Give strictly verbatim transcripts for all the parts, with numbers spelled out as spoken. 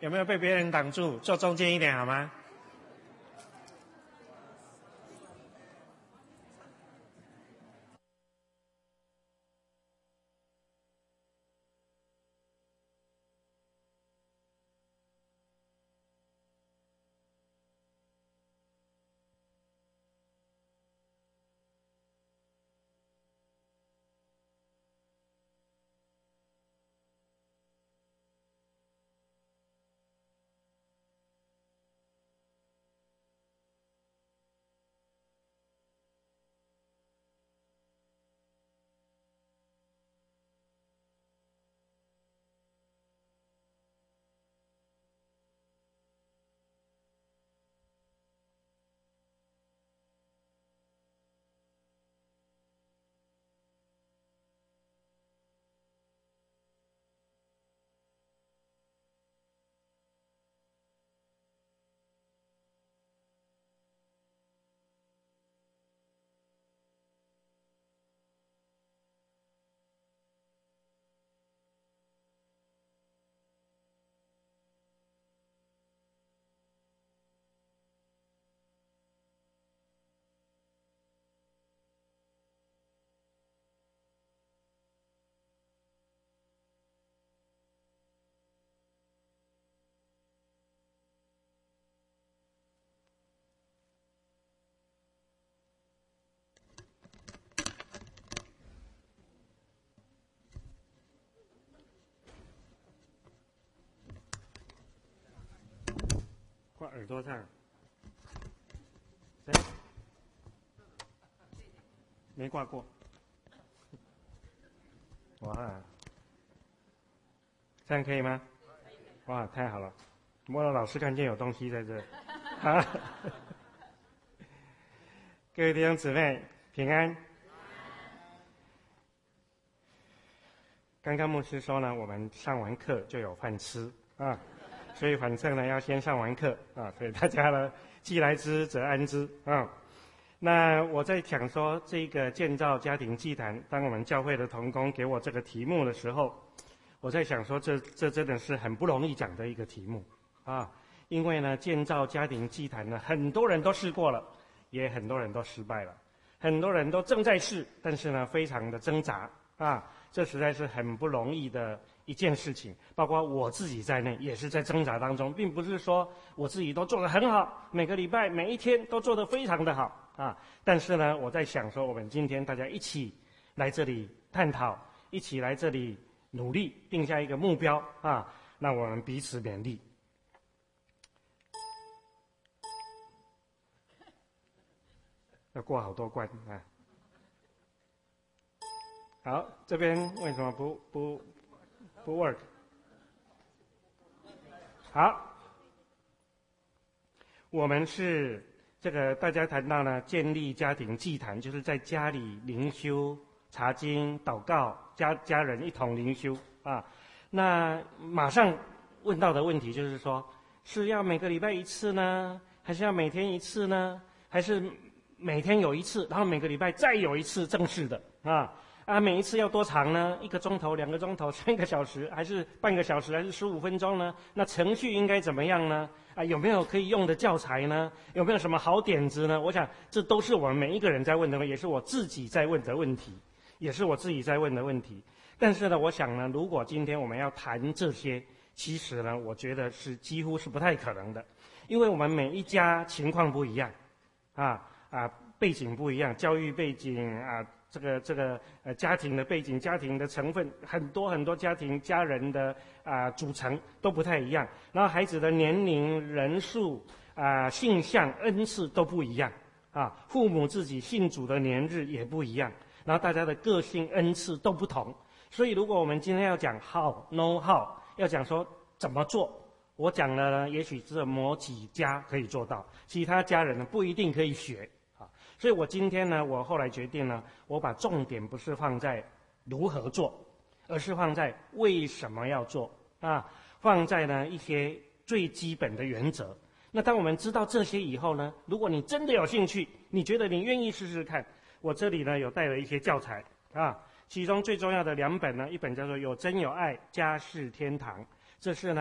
有没有被别人挡住？坐中间一点好吗？挂耳朵上。谁？没挂过。哇，这样可以吗？哇，太好了！莫老师看见有东西在这。啊！各位弟兄姊妹平安。刚刚牧师说呢，我们上完课就有饭吃啊。所以反正呢，要先上完课啊，所以大家呢，既来之则安之啊。那我在想说，这个建造家庭祭坛，当我们教会的同工给我这个题目的时候，我在想说这，这这真的是很不容易讲的一个题目啊。因为呢，建造家庭祭坛呢，很多人都试过了，也很多人都失败了，很多人都正在试，但是呢，非常的挣扎啊。这实在是很不容易的一件事情，包括我自己在内，也是在挣扎当中，并不是说我自己都做得很好，每个礼拜每一天都做得非常的好啊。但是呢，我在想说，我们今天大家一起来这里探讨，一起来这里努力，定下一个目标啊，那我们彼此勉励。要过好多关啊。好，这边为什么不不不 work？ 好，我们是这个大家谈到呢，建立家庭祭坛，就是在家里灵修、查经、祷告，家家人一同灵修啊。那马上问到的问题就是说，是要每个礼拜一次呢，还是要每天一次呢？还是每天有一次，然后每个礼拜再有一次正式的啊？啊，每一次要多长呢？一个钟头、两个钟头、三个小时，还是半个小时，还是十五分钟呢？那程序应该怎么样呢？啊，有没有可以用的教材呢？有没有什么好点子呢？我想这都是我们每一个人在问的，也是我自己在问的问题，也是我自己在问的问题。但是呢，我想呢，如果今天我们要谈这些，其实呢，我觉得是几乎是不太可能的，因为我们每一家情况不一样，啊啊，背景不一样，教育背景啊。这个这个呃家庭的背景、家庭的成分，很多很多家庭家人的啊、呃、组成都不太一样，然后孩子的年龄、人数啊、呃、性向、恩赐都不一样啊，父母自己信主的年日也不一样，然后大家的个性、恩赐都不同，所以如果我们今天要讲 how know how， 要讲说怎么做，我讲了呢，也许只有某几家可以做到，其他家人呢不一定可以学。所以我今天呢，我后来决定呢，我把重点不是放在如何做，而是放在为什么要做啊，放在呢一些最基本的原则。那当我们知道这些以后呢，如果你真的有兴趣，你觉得你愿意试试看，我这里呢有带了一些教材啊，其中最重要的两本呢，一本叫做《有真有爱家是天堂》，这是呢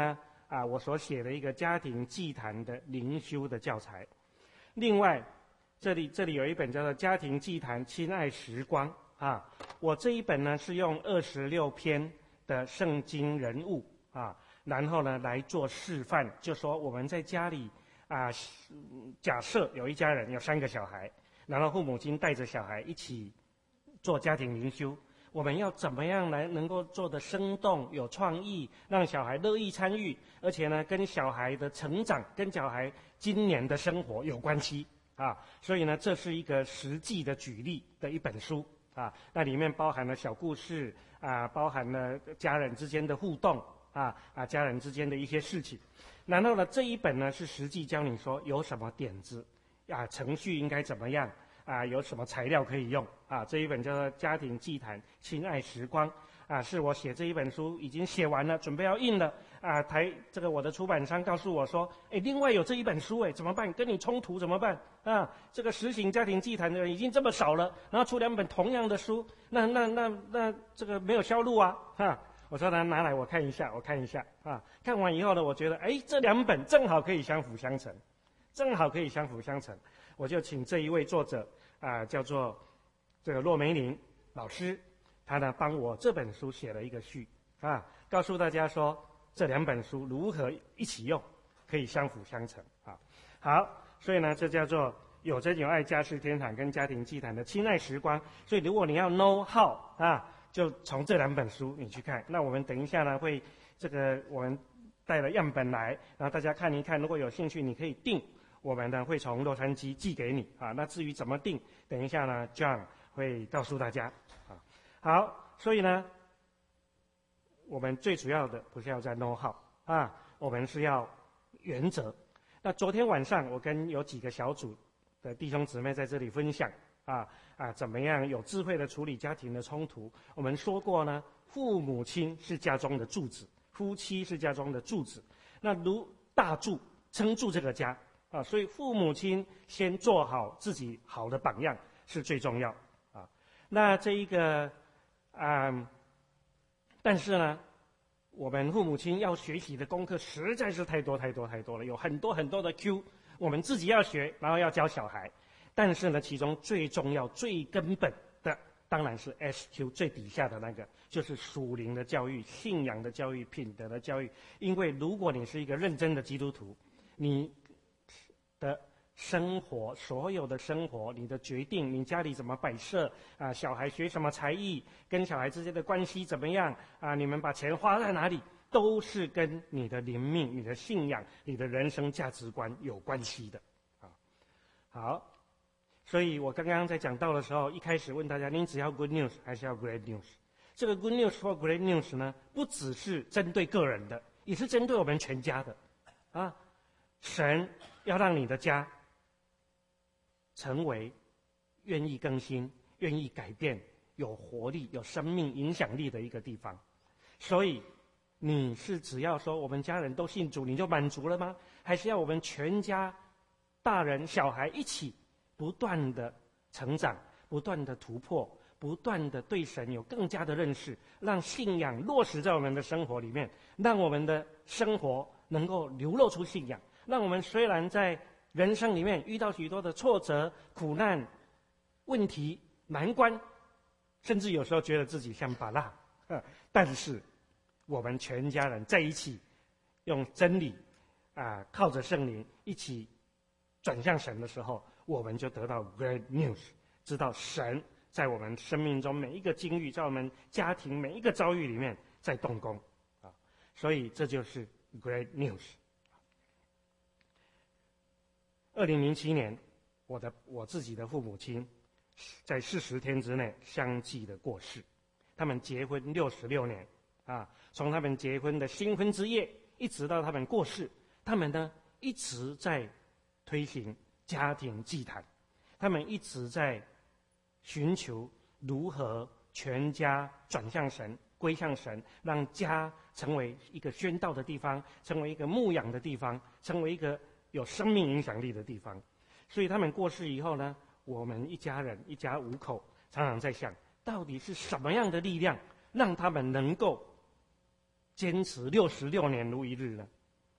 啊我所写的一个家庭祭坛的灵修的教材。另外，这里这里有一本叫做《家庭祭坛亲爱时光》啊，我这一本呢是用二十六篇的圣经人物啊，然后呢来做示范，就说我们在家里啊，假设有一家人有三个小孩，然后父母亲带着小孩一起做家庭灵修，我们要怎么样来能够做得生动有创意，让小孩乐意参与，而且呢跟小孩的成长跟小孩今年的生活有关系啊，所以呢这是一个实际的举例的一本书啊，那里面包含了小故事啊，包含了家人之间的互动啊啊家人之间的一些事情，然后呢这一本呢是实际教你说有什么点子啊，程序应该怎么样啊，有什么材料可以用啊？这一本叫做《家庭祭坛亲爱时光》啊，是我写这一本书已经写完了，准备要印了啊。台这个我的出版商告诉我说，哎，另外有这一本书，哎，怎么办？跟你冲突怎么办？啊，这个实行家庭祭坛的人已经这么少了，然后出两本同样的书，那那那那这个没有销路啊，哈。我说呢，拿来我看一下，我看一下啊。看完以后呢，我觉得哎，这两本正好可以相辅相成，正好可以相辅相成。我就请这一位作者啊，叫做这个骆梅玲老师，他呢帮我这本书写了一个序啊，告诉大家说这两本书如何一起用，可以相辅相成啊。好，所以呢，这叫做有真有爱家事天堂跟家庭祭坛的亲爱时光。所以如果你要 know how 啊，就从这两本书你去看。那我们等一下呢会这个我们带了样本来，然后大家看一看，如果有兴趣你可以订。我们呢会从洛杉矶寄给你啊，那至于怎么订，等一下呢 John 会告诉大家啊。好，所以呢，我们最主要的不是要在 know how 啊，我们是要原则。那昨天晚上我跟有几个小组的弟兄姊妹在这里分享啊啊，怎么样有智慧的处理家庭的冲突。我们说过呢，父母亲是家中的柱子，夫妻是家中的柱子，那如大柱撑住这个家。啊，所以父母亲先做好自己好的榜样是最重要啊。那这一个啊、嗯，但是呢，我们父母亲要学习的功课实在是太多太多太多了，有很多很多的 Q， 我们自己要学，然后要教小孩。但是呢，其中最重要、最根本的，当然是 S Q 最底下的那个，就是属灵的教育、信仰的教育、品德的教育。因为如果你是一个认真的基督徒，你的生活，所有的生活，你的决定，你家里怎么摆设啊？小孩学什么才艺，跟小孩之间的关系怎么样啊？你们把钱花在哪里，都是跟你的灵命、你的信仰、你的人生价值观有关系的啊。好，所以我刚刚在讲到的时候，一开始问大家，您只要 good news 还是要 great news？ 这个 good news 或 great news 呢，不只是针对个人的，也是针对我们全家的啊。神要让你的家成为愿意更新、愿意改变、有活力、有生命影响力的一个地方。所以你是只要说我们家人都信主你就满足了吗？还是要我们全家大人小孩一起不断的成长，不断的突破，不断的对神有更加的认识，让信仰落实在我们的生活里面，让我们的生活能够流露出信仰，让我们虽然在人生里面遇到许多的挫折、苦难、问题、难关，甚至有时候觉得自己像芭乐，但是我们全家人在一起，用真理啊，靠着圣灵一起转向神的时候，我们就得到 great news， 知道神在我们生命中每一个境遇，在我们家庭每一个遭遇里面在动工啊，所以这就是 great news。二零零七年，我的我自己的父母亲在四十天之内相继的过世，他们结婚六十六年啊，从他们结婚的新婚之夜一直到他们过世，他们呢一直在推行家庭祭坛，他们一直在寻求如何全家转向神、归向神，让家成为一个宣道的地方，成为一个牧养的地方，成为一个有生命影响力的地方。所以他们过世以后呢，我们一家人一家五口常常在想，到底是什么样的力量让他们能够坚持六十六年如一日呢？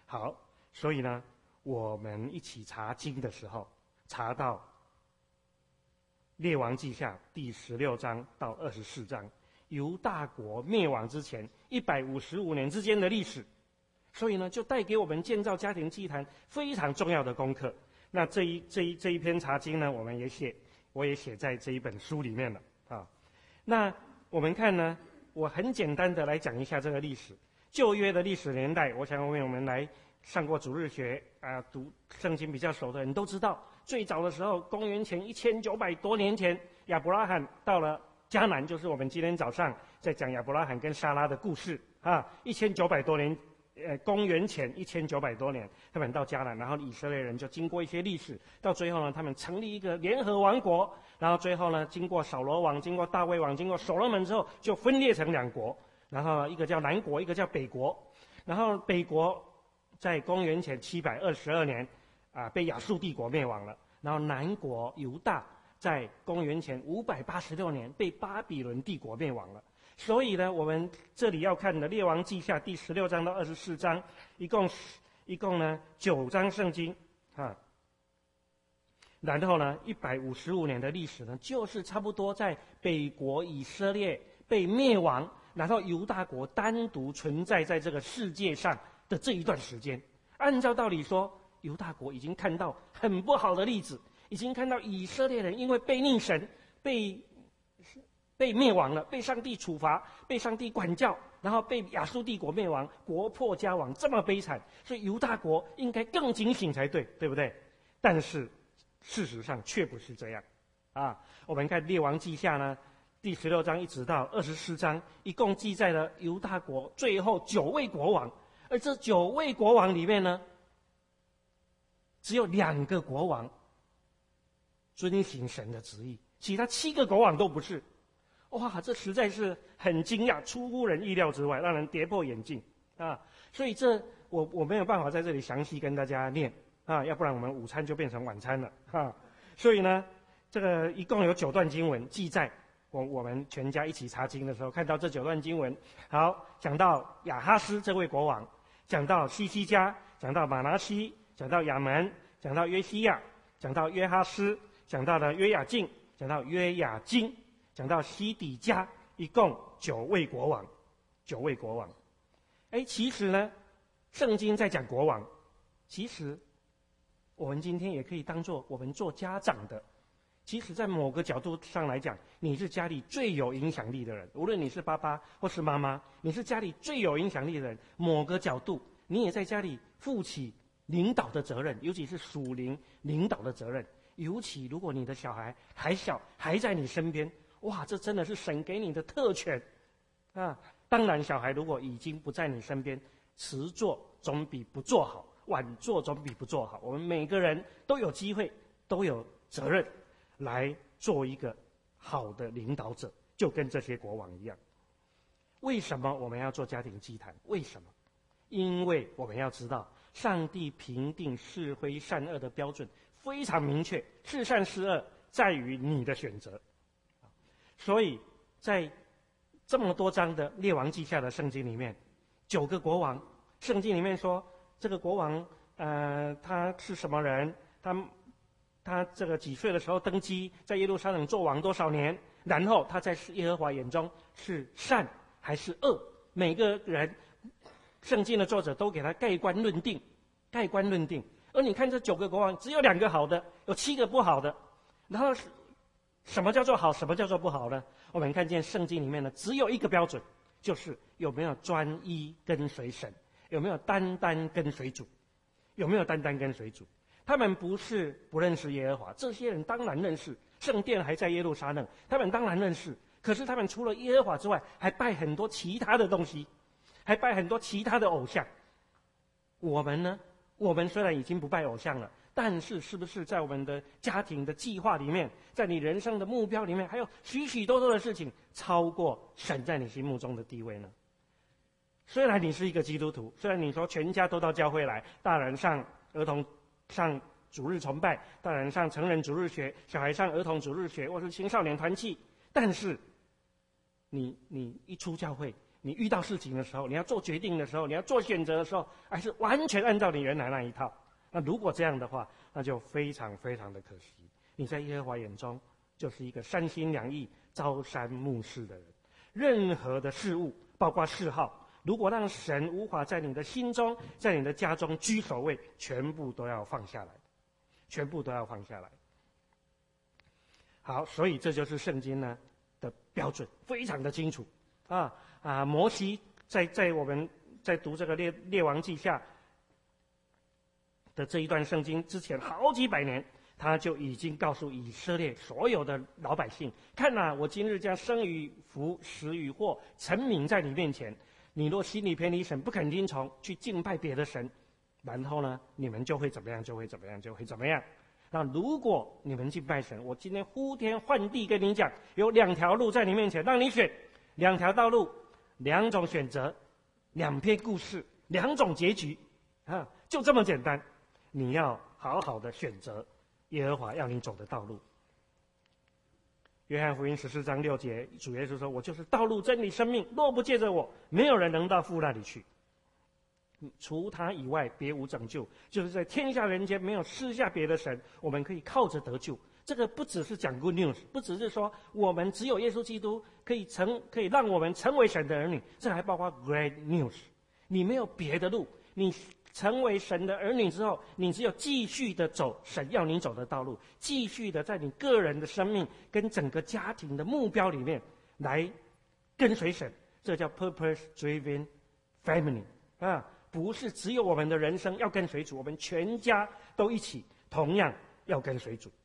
好，所以呢，我们一起查经的时候，查到列王记下第十六章到二十四章，犹大国灭亡之前一百五十五年之间的历史，所以呢，就带给我们建造家庭祭坛非常重要的功课。那这一这一这一篇查经呢，我们也写，我也写在这一本书里面了啊。那我们看呢，我很简单的来讲一下这个历史，旧约的历史年代。我想为我们来上过主日学啊，读圣经比较熟的人都知道，最早的时候，公元前一千九百多年前，亚伯拉罕到了迦南，就是我们今天早上在讲亚伯拉罕跟撒拉的故事啊。一千九百多年，呃，公元前一千九百多年，他们到迦南，然后以色列人就经过一些历史，到最后呢，他们成立一个联合王国，然后最后呢，经过扫罗王、经过大卫王、经过所罗门之后，就分裂成两国，然后一个叫南国，一个叫北国，然后北国在公元前七百二十二年，啊，被亚述帝国灭亡了。然后南国犹大在公元前五百八十六年被巴比伦帝国灭亡了。所以呢，我们这里要看的《列王记下》第十六章到二十四章，一共一共呢九章圣经啊。然后呢，一百五十五年的历史呢，就是差不多在北国以色列被灭亡，然后犹大国单独存在在这个世界上的这一段时间。按照道理说，犹大国已经看到很不好的例子，已经看到以色列人因为背逆神，被被灭亡了，被上帝处罚，被上帝管教，然后被亚述帝国灭亡，国破家亡，这么悲惨，所以犹大国应该更警醒才对，对不对？但是事实上却不是这样啊。我们看《列王记下》呢，第十六章一直到二十四章，一共记载了犹大国最后九位国王，而这九位国王里面呢，只有两个国王遵行神的旨意，其他七个国王都不是。哇，这实在是很惊讶，出乎人意料之外，让人跌破眼镜啊！所以这我我没有办法在这里详细跟大家念啊，要不然我们午餐就变成晚餐了哈。所以呢，这个一共有九段经文记载，我我们全家一起查经的时候看到这九段经文。好，讲到亚哈斯这位国王，讲到西西家，讲到马拿西，讲到亚门，讲到约西亚，讲到约哈斯，讲到了约雅敬，讲到约雅金，讲到西底家，一共九位国王，九位国王。哎，其实呢，圣经在讲国王，其实我们今天也可以当做我们做家长的。其实，在某个角度上来讲，你是家里最有影响力的人。无论你是爸爸或是妈妈，你是家里最有影响力的人。某个角度，你也在家里负起领导的责任，尤其是属灵领导的责任。尤其如果你的小孩还小，还在你身边。哇，这真的是神给你的特权啊！当然，小孩如果已经不在你身边，迟做总比不做好，晚做总比不做好。我们每个人都有机会，都有责任来做一个好的领导者，就跟这些国王一样。为什么我们要做家庭祭坛？为什么？因为我们要知道，上帝评定是非善恶的标准非常明确，是善是恶在于你的选择。所以在这么多章的列王记下的圣经里面，九个国王，圣经里面说这个国王呃他是什么人，他他这个几岁的时候登基，在耶路撒冷做王多少年，然后他在耶和华眼中是善还是恶，每个人圣经的作者都给他盖棺论定，盖棺论定。而你看这九个国王，只有两个好的，有七个不好的，然后什么叫做好，什么叫做不好呢？我们看见圣经里面呢，只有一个标准，就是有没有专一跟随神，有没有单单跟随主，有没有单单跟随主。他们不是不认识耶和华，这些人当然认识，圣殿还在耶路撒冷，他们当然认识。可是他们除了耶和华之外，还拜很多其他的东西，还拜很多其他的偶像。我们呢？我们虽然已经不拜偶像了，但是是不是在我们的家庭的计划里面，在你人生的目标里面，还有许许多多的事情超过神在你心目中的地位呢？虽然你是一个基督徒，虽然你说全家都到教会来，大人上儿童上主日崇拜，大人上成人主日学，小孩上儿童主日学或是青少年团契，但是你你一出教会， 你遇到事情的时候，你要做决定的时候，你要做选择的时候，还是完全按照你原来那一套。那如果这样的话，那就非常非常的可惜。你在耶和华眼中就是一个三心两意、朝三暮四的人。任何的事物，包括嗜好，如果让神无法在你的心中、在你的家中居首位，全部都要放下来，全部都要放下来。好，所以这就是圣经呢的标准，非常的清楚啊啊！摩西在在我们在读这个列列王记下的这一段圣经之前好几百年，他就已经告诉以色列所有的老百姓：看哪、啊，我今日将生与福、死与祸陈明在你面前。你若心里偏离神，不肯听从，去敬拜别的神，然后呢，你们就会怎么样？就会怎么样？就会怎么样？那如果你们敬拜神，我今天呼天唤地跟你讲，有两条路在你面前让你选，两条道路，两种选择，两篇故事，两种结局，啊，就这么简单。你要好好的选择耶和华要你走的道路。约翰福音十四章六节，主耶稣说：“我就是道路、真理、生命，若不借着我，没有人能到父那里去。除他以外，别无拯救。就是在天下人间没有施下别的神，我们可以靠着得救。这个不只是讲 good news， 不只是说我们只有耶稣基督可以成，可以让我们成为神的儿女，这还包括 great news。你没有别的路，你成为神的儿女之后，你只有继续的走神要你走的道路，继续的在你个人的生命跟整个家庭的目标里面来跟随神。这叫 purpose-driven family 啊。”不是只有我们的人生要跟随主，我们全家都一起同样要跟随主。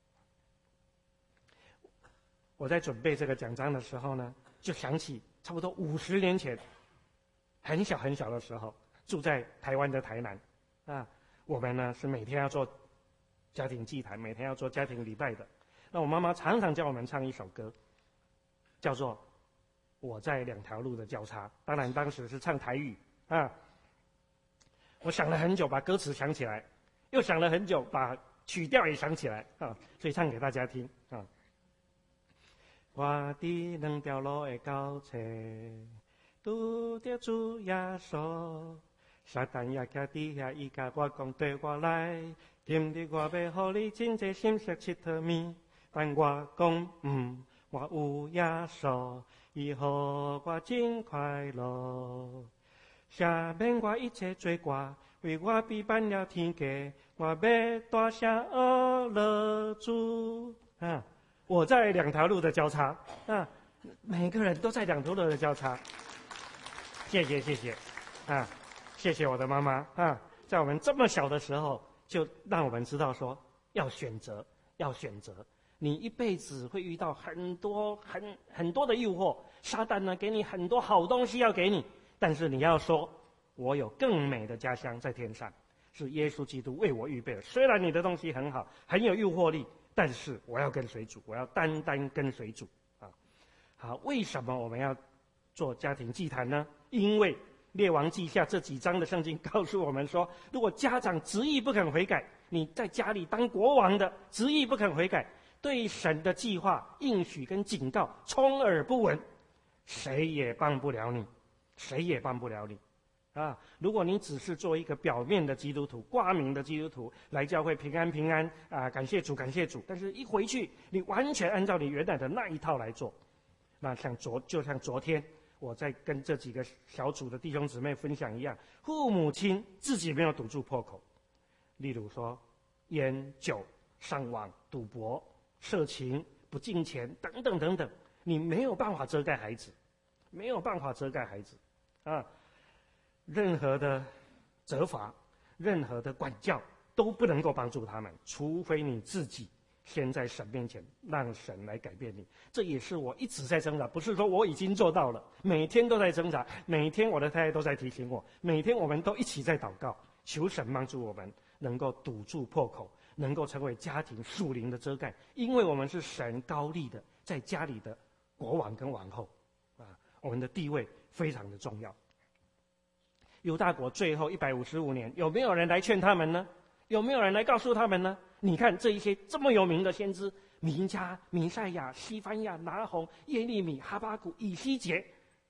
我在准备这个讲章的时候呢，就想起差不多五十年前，很小很小的时候，住在台湾的台南，啊，我们呢是每天要做家庭祭坛，每天要做家庭礼拜的。那我妈妈常常叫我们唱一首歌，叫做《我在两条路的交叉》，当然当时是唱台语啊。我想了很久，把歌词想起来，又想了很久，把曲调也想起来啊，所以唱给大家听啊。我伫两条路的交叉，拄着主耶稣，撒旦也徛伫遐，伊甲我讲对我来，今日我要互你真侪心色佚佗面，但我讲嗯，我有耶稣，伊互我真快乐。赦免我一切罪过，为我背叛了天家，我要大声阿勒主啊！我在两条路的交叉啊，每个人都在两条路的交叉。谢谢谢谢啊，谢谢我的妈妈啊，在我们这么小的时候，就让我们知道说要选择，要选择。你一辈子会遇到很多很很多的诱惑，撒旦呢给你很多好东西要给你。但是你要说，我有更美的家乡在天上，是耶稣基督为我预备的。虽然你的东西很好，很有诱惑力，但是我要跟随主，我要单单跟随主啊！好，为什么我们要做家庭祭坛呢？因为列王记下这几章的圣经告诉我们说，如果家长执意不肯悔改，你在家里当国王的执意不肯悔改，对神的计划、应许跟警告充耳不闻，谁也帮不了你。谁也帮不了你，啊！如果你只是做一个表面的基督徒、挂名的基督徒来教会平安平安啊，感谢主感谢主，但是一回去你完全按照你原来的那一套来做，那像昨就像昨天我在跟这几个小组的弟兄姊妹分享一样，父母亲自己没有堵住破口，例如说烟酒、上网、赌博、色情、不敬钱等等等等，你没有办法遮盖孩子，没有办法遮盖孩子。啊，任何的责罚、任何的管教都不能够帮助他们，除非你自己先在神面前让神来改变你。这也是我一直在挣扎，不是说我已经做到了，每天都在挣扎，每天我的太太都在提醒我，每天我们都一起在祷告，求神帮助我们能够堵住破口，能够成为家庭属灵的遮盖，因为我们是神高立的在家里的国王跟王后啊，我们的地位非常的重要。犹大国最后一百五十五年，有没有人来劝他们呢？有没有人来告诉他们呢？你看这一些这么有名的先知，弥迦、弥赛亚、西番亚、拿红、耶利米、哈巴谷、以西结，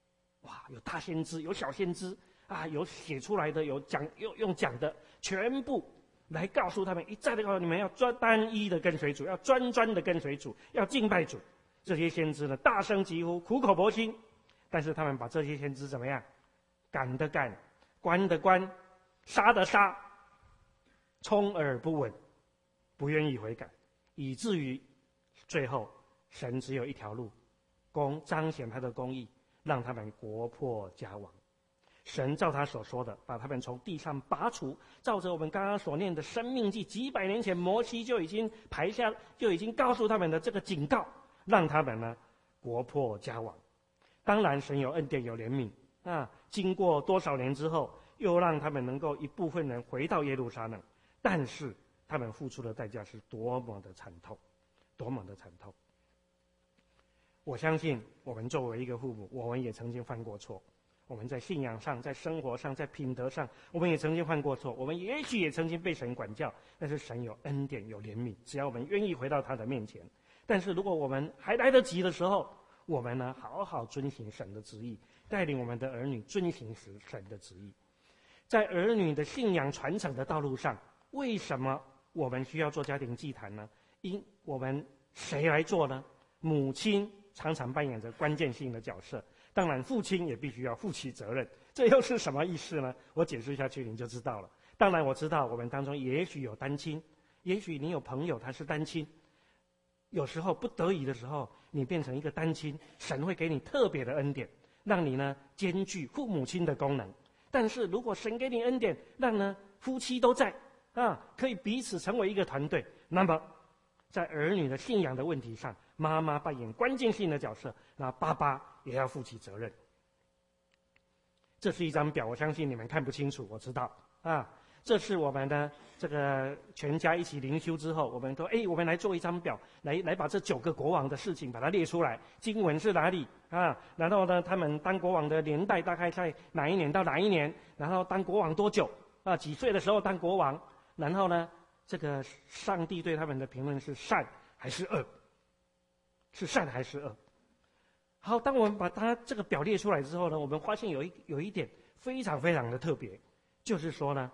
哇，有大先知，有小先知啊，有写出来的，有讲用用讲的，全部来告诉他们，一再的告诉你们要专单一的跟随主，要专专的跟随主，要敬拜主。这些先知呢，大声疾呼，苦口婆心，但是他们把这些先知怎么样？赶的赶，关的关，杀的杀，充耳不闻，不愿意悔改，以至于最后神只有一条路，公彰显他的公义，让他们国破家亡。神照他所说的，把他们从地上拔除，照着我们刚刚所念的《申命记》，几百年前摩西就已经排下，就已经告诉他们的这个警告，让他们呢国破家亡。当然，神有恩典，有怜悯啊。经过多少年之后，又让他们能够一部分人回到耶路撒冷，但是他们付出的代价是多么的惨痛，多么的惨痛。我相信，我们作为一个父母，我们也曾经犯过错。我们在信仰上，在生活上，在品德上，我们也曾经犯过错。我们也许也曾经被神管教，但是神有恩典，有怜悯，只要我们愿意回到他的面前。但是如果我们还来得及的时候，我们呢，好好遵行神的旨意，带领我们的儿女遵行神的旨意。在儿女的信仰传承的道路上，为什么我们需要做家庭祭坛呢？因我们谁来做呢？母亲常常扮演着关键性的角色。当然，父亲也必须要负起责任，这又是什么意思呢？我解释下去，您就知道了。当然，我知道我们当中也许有单亲，也许你有朋友他是单亲，有时候不得已的时候，你变成一个单亲，神会给你特别的恩典，让你呢兼具父母亲的功能。但是如果神给你恩典，让呢夫妻都在啊，可以彼此成为一个团队，那么在儿女的信仰的问题上，妈妈扮演关键性的角色，那爸爸也要负起责任。这是一张表，我相信你们看不清楚，我知道啊。这是我们的这个全家一起灵修之后，我们说，哎，我们来做一张表，来来把这九个国王的事情把它列出来，经文是哪里啊？然后呢，他们当国王的年代大概在哪一年到哪一年？然后当国王多久啊？几岁的时候当国王？然后呢，这个上帝对他们的评论是善还是恶？是善还是恶？好，当我们把它这个表列出来之后呢，我们发现有一有一点非常非常的特别，就是说呢，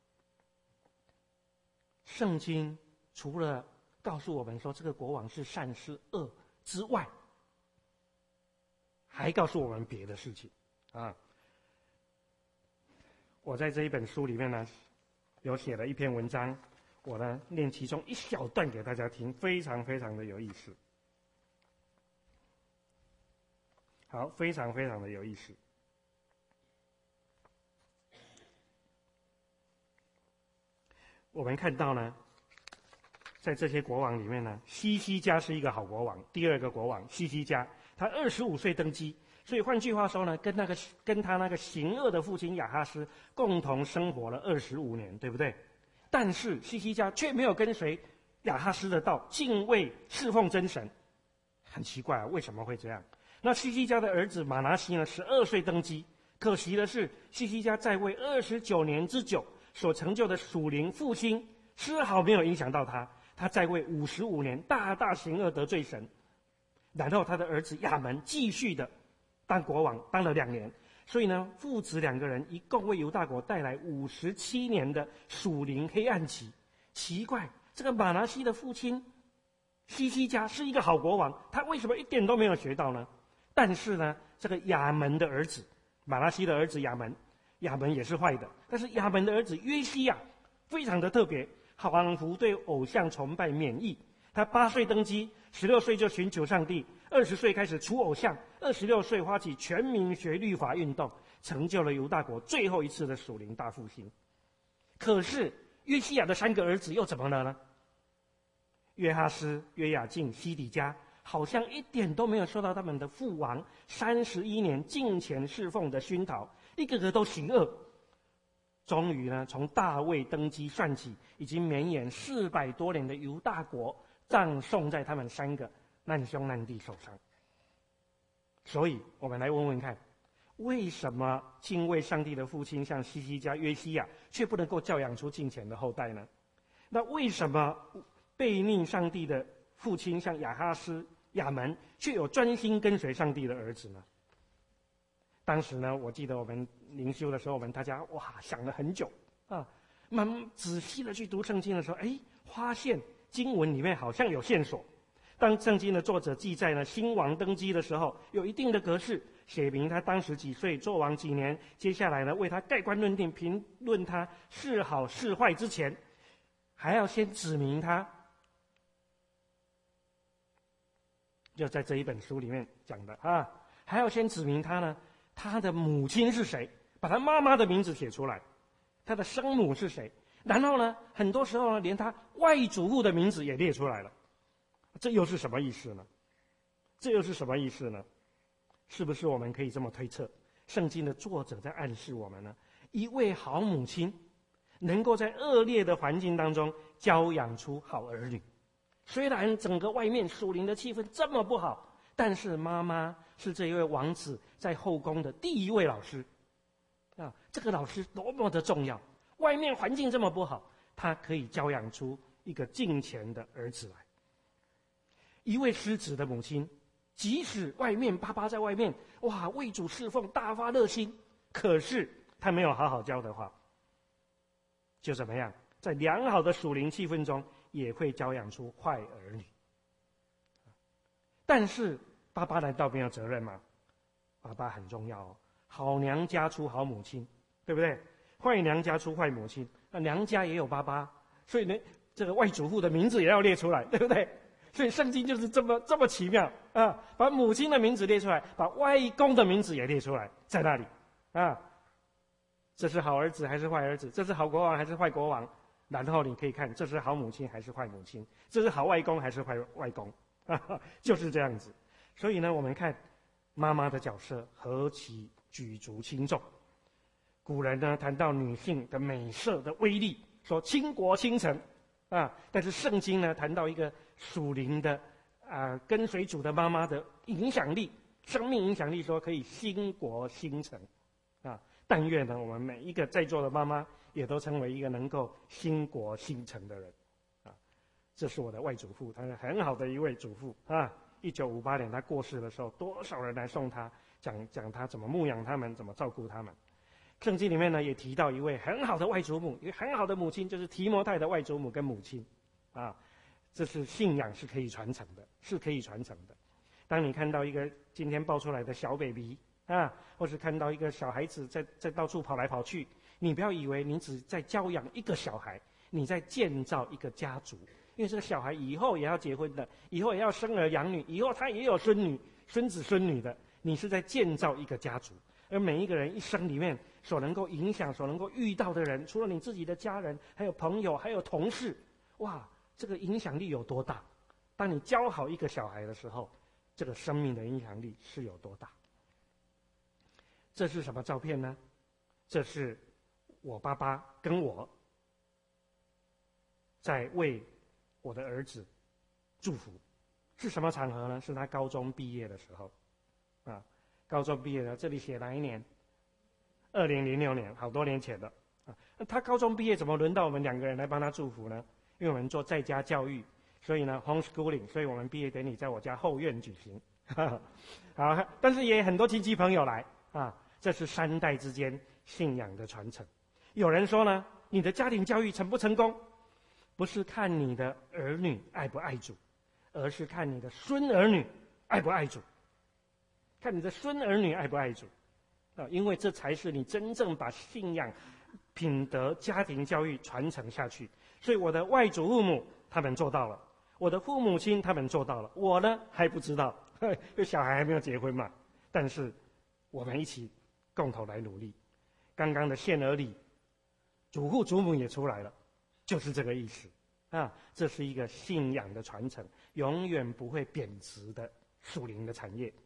圣经除了告诉我们说这个国王是善是恶之外，还告诉我们别的事情啊。我在这一本书里面呢，有写了一篇文章，我呢念其中一小段给大家听，非常非常的有意思。好，非常非常的有意思。我们看到呢，在这些国王里面呢，西西家是一个好国王。第二个国王西西家，他二十五岁登基，所以换句话说呢，跟那个跟他那个行恶的父亲亚哈斯共同生活了二十五年，对不对？但是西西家却没有跟随亚哈斯的道，敬畏侍奉真神。很奇怪啊，为什么会这样？那西西家的儿子马拿西呢，十二岁登基。可惜的是，西西家在位二十九年之久，所成就的属灵复兴丝毫没有影响到他。他在位五十五年，大大行恶得罪神。然后他的儿子亚门继续的当国王，当了两年。所以呢，父子两个人一共为犹大国带来五十七年的属灵黑暗期。奇怪，这个马拿西的父亲西西家是一个好国王，他为什么一点都没有学到呢？但是呢，这个亚门的儿子，马拿西的儿子亚门，亚门也是坏的。但是亚门的儿子约西亚非常的特别，仿佛对偶像崇拜免疫。他八岁登基，十六岁就寻求上帝，二十岁开始除偶像，二十六岁发起全民学律法运动，成就了犹大国最后一次的属灵大复兴。可是约西亚的三个儿子又怎么了呢？约哈斯、约雅敬、西底家，好像一点都没有受到他们的父王三十一年敬虔侍奉的熏陶，一个个都行恶。终于呢，从大卫登基算起，已经绵延四百多年的犹大国，葬送在他们三个难兄难弟手上。所以，我们来问问看，为什么敬畏上帝的父亲像西西家、约西亚，却不能够教养出敬虔的后代呢？那为什么悖逆上帝的父亲像亚哈斯、亚门，却有专心跟随上帝的儿子呢？ 当时呢，我记得我们灵修的时候，我们大家哇想了很久啊，慢慢仔细的去读圣经的时候，哎，发现经文里面好像有线索。当圣经的作者记载呢新王登基的时候，有一定的格式，写明他当时几岁，做王几年，接下来呢为他盖棺论定，评论他是好是坏之前，还要先指明他，就在这一本书里面讲的啊，还要先指明他呢，他的母亲是谁，把他妈妈的名字写出来，他的生母是谁，然后呢，很多时候呢，连他外祖父的名字也列出来了。这又是什么意思呢？这又是什么意思呢？是不是我们可以这么推测？圣经的作者在暗示我们呢，一位好母亲能够在恶劣的环境当中教养出好儿女。虽然整个外面属灵的气氛这么不好，但是妈妈是这一位王子在后宫的第一位老师啊，这个老师多么的重要！外面环境这么不好，他可以教养出一个敬虔的儿子来。一位失子的母亲，即使外面爸爸在外面哇为主侍奉大发热心，可是他没有好好教的话，就怎么样，在良好的属灵气氛中也会教养出坏儿女。但是爸爸难道没有责任吗？爸爸很重要哦，好娘家出好母亲，对不对？坏娘家出坏母亲，那娘家也有爸爸，所以呢，这个外祖父的名字也要列出来，对不对？所以圣经就是这么这么奇妙啊，把母亲的名字列出来，把外公的名字也列出来，在那里啊，这是好儿子还是坏儿子？这是好国王还是坏国王？然后你可以看，这是好母亲还是坏母亲？这是好外公还是坏外公？啊，就是这样子。所以呢，我们看妈妈的角色何其举足轻重。古人呢谈到女性的美色的威力，说倾国倾城啊，但是圣经呢谈到一个属灵的啊跟随主的妈妈的影响力，生命影响力，说可以兴国兴城啊。但愿呢我们每一个在座的妈妈也都成为一个能够兴国兴城的人啊。这是我的外祖父，他是很好的一位祖父啊。一九五八年他过世的时候，多少人来送他，讲讲他怎么牧养他们，怎么照顾他们。圣经里面呢也提到一位很好的外祖母，一个很好的母亲，就是提摩太的外祖母跟母亲啊。这是信仰是可以传承的，是可以传承的。当你看到一个今天抱出来的小 baby 啊，或是看到一个小孩子在在到处跑来跑去，你不要以为你只在教养一个小孩，你在建造一个家族。因为这个小孩以后也要结婚的，以后也要生儿养女，以后他也有孙女、孙子、孙女的。你是在建造一个家族，而每一个人一生里面所能够影响、所能够遇到的人，除了你自己的家人，还有朋友，还有同事，哇，这个影响力有多大？当你教好一个小孩的时候，这个生命的影响力是有多大？这是什么照片呢？这是我爸爸跟我在为我的儿子祝福。是什么场合呢？是他高中毕业的时候啊，高中毕业的，这里写哪一年？二零零六年，好多年前的啊。那他高中毕业，怎么轮到我们两个人来帮他祝福呢？因为我们做在家教育，所以呢 homeschooling， 所以我们毕业典礼在我家后院举行。好，但是也很多亲戚朋友来啊，这是三代之间信仰的传承。有人说呢，你的家庭教育成不成功，不是看你的儿女爱不爱主，而是看你的孙儿女爱不爱主，看你的孙儿女爱不爱主啊，因为这才是你真正把信仰、品德、家庭教育传承下去。所以我的外祖父母他们做到了，我的父母亲他们做到了，我呢还不知道，因为小孩还没有结婚嘛。但是我们一起共同来努力。刚刚的献儿礼，祖父祖母也出来了，就是这个意思啊。这是一个信仰的传承，永远不会贬值的属灵的产业。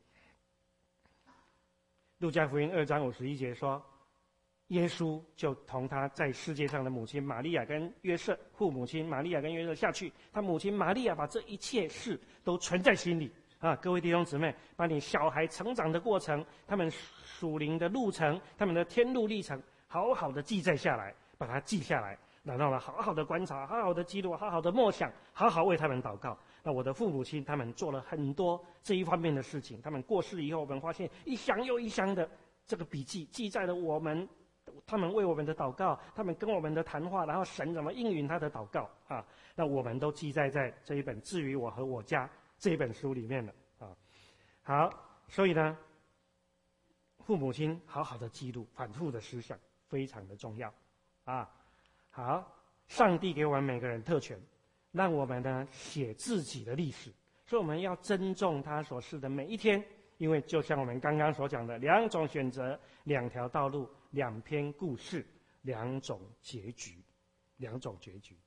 路加福音二章五十一节说，耶稣就同他在世界上的母亲玛利亚跟约瑟，父母亲玛利亚跟约瑟下去，他母亲玛利亚把这一切事都存在心里啊。各位弟兄姊妹，把你小孩成长的过程，他们属灵的路程，他们的天路历程，好好的记载下来，把它记下来，然后呢，好好的观察，好好的记录，好好的默想，好好为他们祷告。那我的父母亲他们做了很多这一方面的事情，他们过世以后，我们发现一箱又一箱的这个笔记记载了我们他们为我们的祷告，他们跟我们的谈话，然后神怎么应允他的祷告啊？那我们都记载在这一本《至于我和我家》这一本书里面了啊。好，所以呢，父母亲好好的记录，反复的思想，非常的重要啊。好，上帝给我们每个人特权，让我们呢写自己的历史，所以我们要珍重他所示的每一天。因为就像我们刚刚所讲的，两种选择，两条道路，两篇故事，两种结局，两种结局。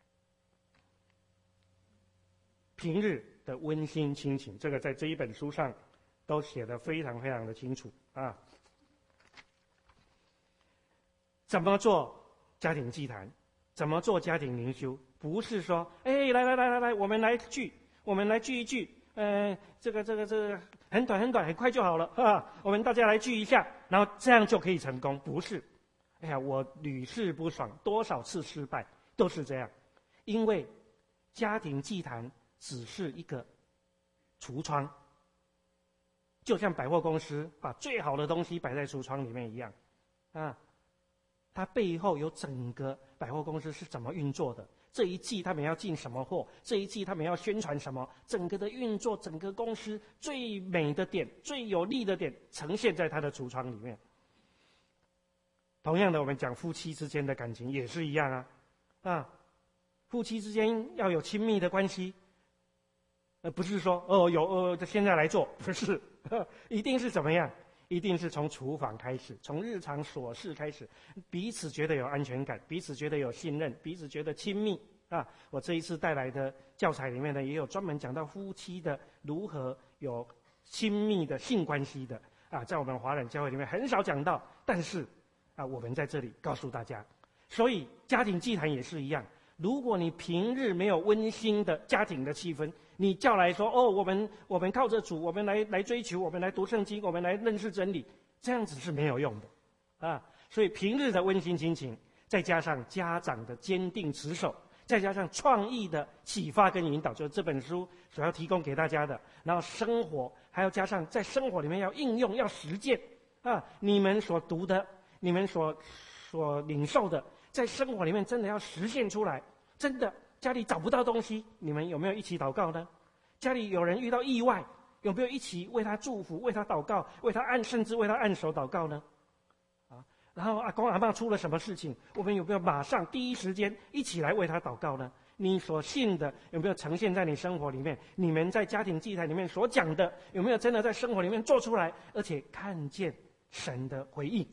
平日的温馨亲情，这个在这一本书上都写得非常非常的清楚啊。怎么做家庭祭坛？怎么做家庭灵修？不是说，哎，来来来来来，我们来聚，我们来聚一聚。呃，这个这个这个很短很短，很快就好了啊！我们大家来聚一下，然后这样就可以成功？不是，哎呀，我屡试不爽，多少次失败都是这样，因为家庭祭坛只是一个橱窗，就像百货公司把最好的东西摆在橱窗里面一样，啊，它背后有整个百货公司是怎么运作的。这一季他们要进什么货？这一季他们要宣传什么？整个的运作，整个公司最美的点、最有利的点，呈现在他的橱窗里面。同样的，我们讲夫妻之间的感情也是一样啊，啊，夫妻之间要有亲密的关系，呃，不是说哦有呃现在来做，不是，一定是怎么样？一定是从厨房开始，从日常琐事开始，彼此觉得有安全感，彼此觉得有信任，彼此觉得亲密啊！我这一次带来的教材里面呢，也有专门讲到夫妻的如何有亲密的性关系的啊，在我们华人教会里面很少讲到，但是啊，我们在这里告诉大家，所以家庭祭坛也是一样。如果你平日没有温馨的家庭的气氛，你叫来说哦，我们我们靠着主，我们来来追求，我们来读圣经，我们来认识真理，这样子是没有用的，啊！所以平日的温馨亲情，再加上家长的坚定持守，再加上创意的启发跟引导，就是这本书所要提供给大家的。然后生活还要加上在生活里面要应用，要实践啊！你们所读的，你们所所领受的，在生活里面真的要实现出来。真的家里找不到东西，你们有没有一起祷告呢？家里有人遇到意外，有没有一起为他祝福、为他祷告、为他按甚至为他按手祷告呢？啊，然后阿公阿嬷出了什么事情，我们有没有马上第一时间一起来为他祷告呢？你所信的有没有呈现在你生活里面？你们在家庭祭坛里面所讲的有没有真的在生活里面做出来，而且看见神的回应？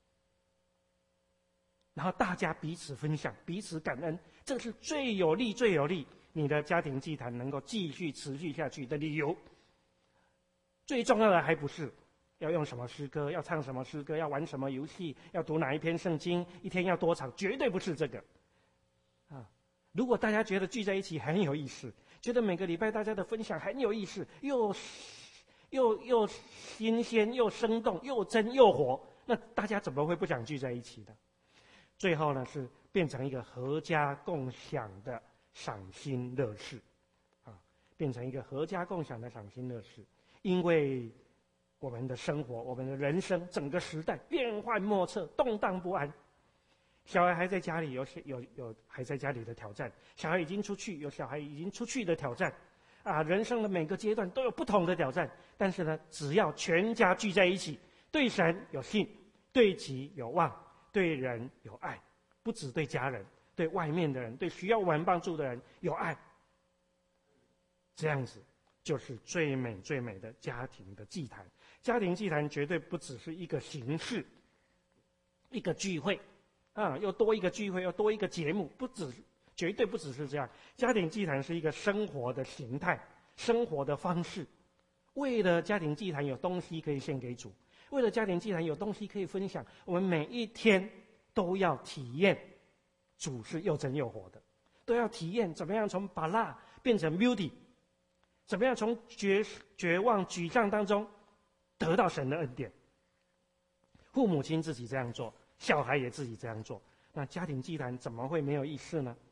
然后大家彼此分享，彼此感恩，这是最有利、最有利你的家庭祭坛能够继续持续下去的理由。最重要的还不是要用什么诗歌，要唱什么诗歌，要玩什么游戏，要读哪一篇圣经，一天要多长，绝对不是这个。啊，如果大家觉得聚在一起很有意思，觉得每个礼拜大家的分享很有意思，又又又新鲜，又生动，又真又活，那大家怎么会不想聚在一起呢？最后呢，是变成一个合家共享的赏心乐事，啊，变成一个合家共享的赏心乐事。因为我们的生活，我们的人生，整个时代变幻莫测，动荡不安。小孩还在家里有有有还在家里的挑战，小孩已经出去有小孩已经出去的挑战，啊，人生的每个阶段都有不同的挑战。但是呢，只要全家聚在一起，对神有信，对己有望。对人有爱，不只对家人，对外面的人，对需要我们帮助的人有爱，这样子就是最美最美的家庭的祭坛。家庭祭坛绝对不只是一个形式，一个聚会啊，又多一个聚会，又多一个节目，不只绝对不只是这样。家庭祭坛是一个生活的形态，生活的方式。为了家庭祭坛有东西可以献给主，为了家庭祭坛有东西可以分享，我们每一天都要体验主是又真又活的，都要体验怎么样从芭乐变成 beauty， 怎么样从绝绝望沮丧当中得到神的恩典。父母亲自己这样做，小孩也自己这样做，那家庭祭坛怎么会没有意思呢？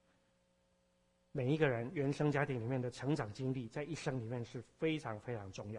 每一个人原生家庭里面的成长经历，在一生里面是非常非常重要的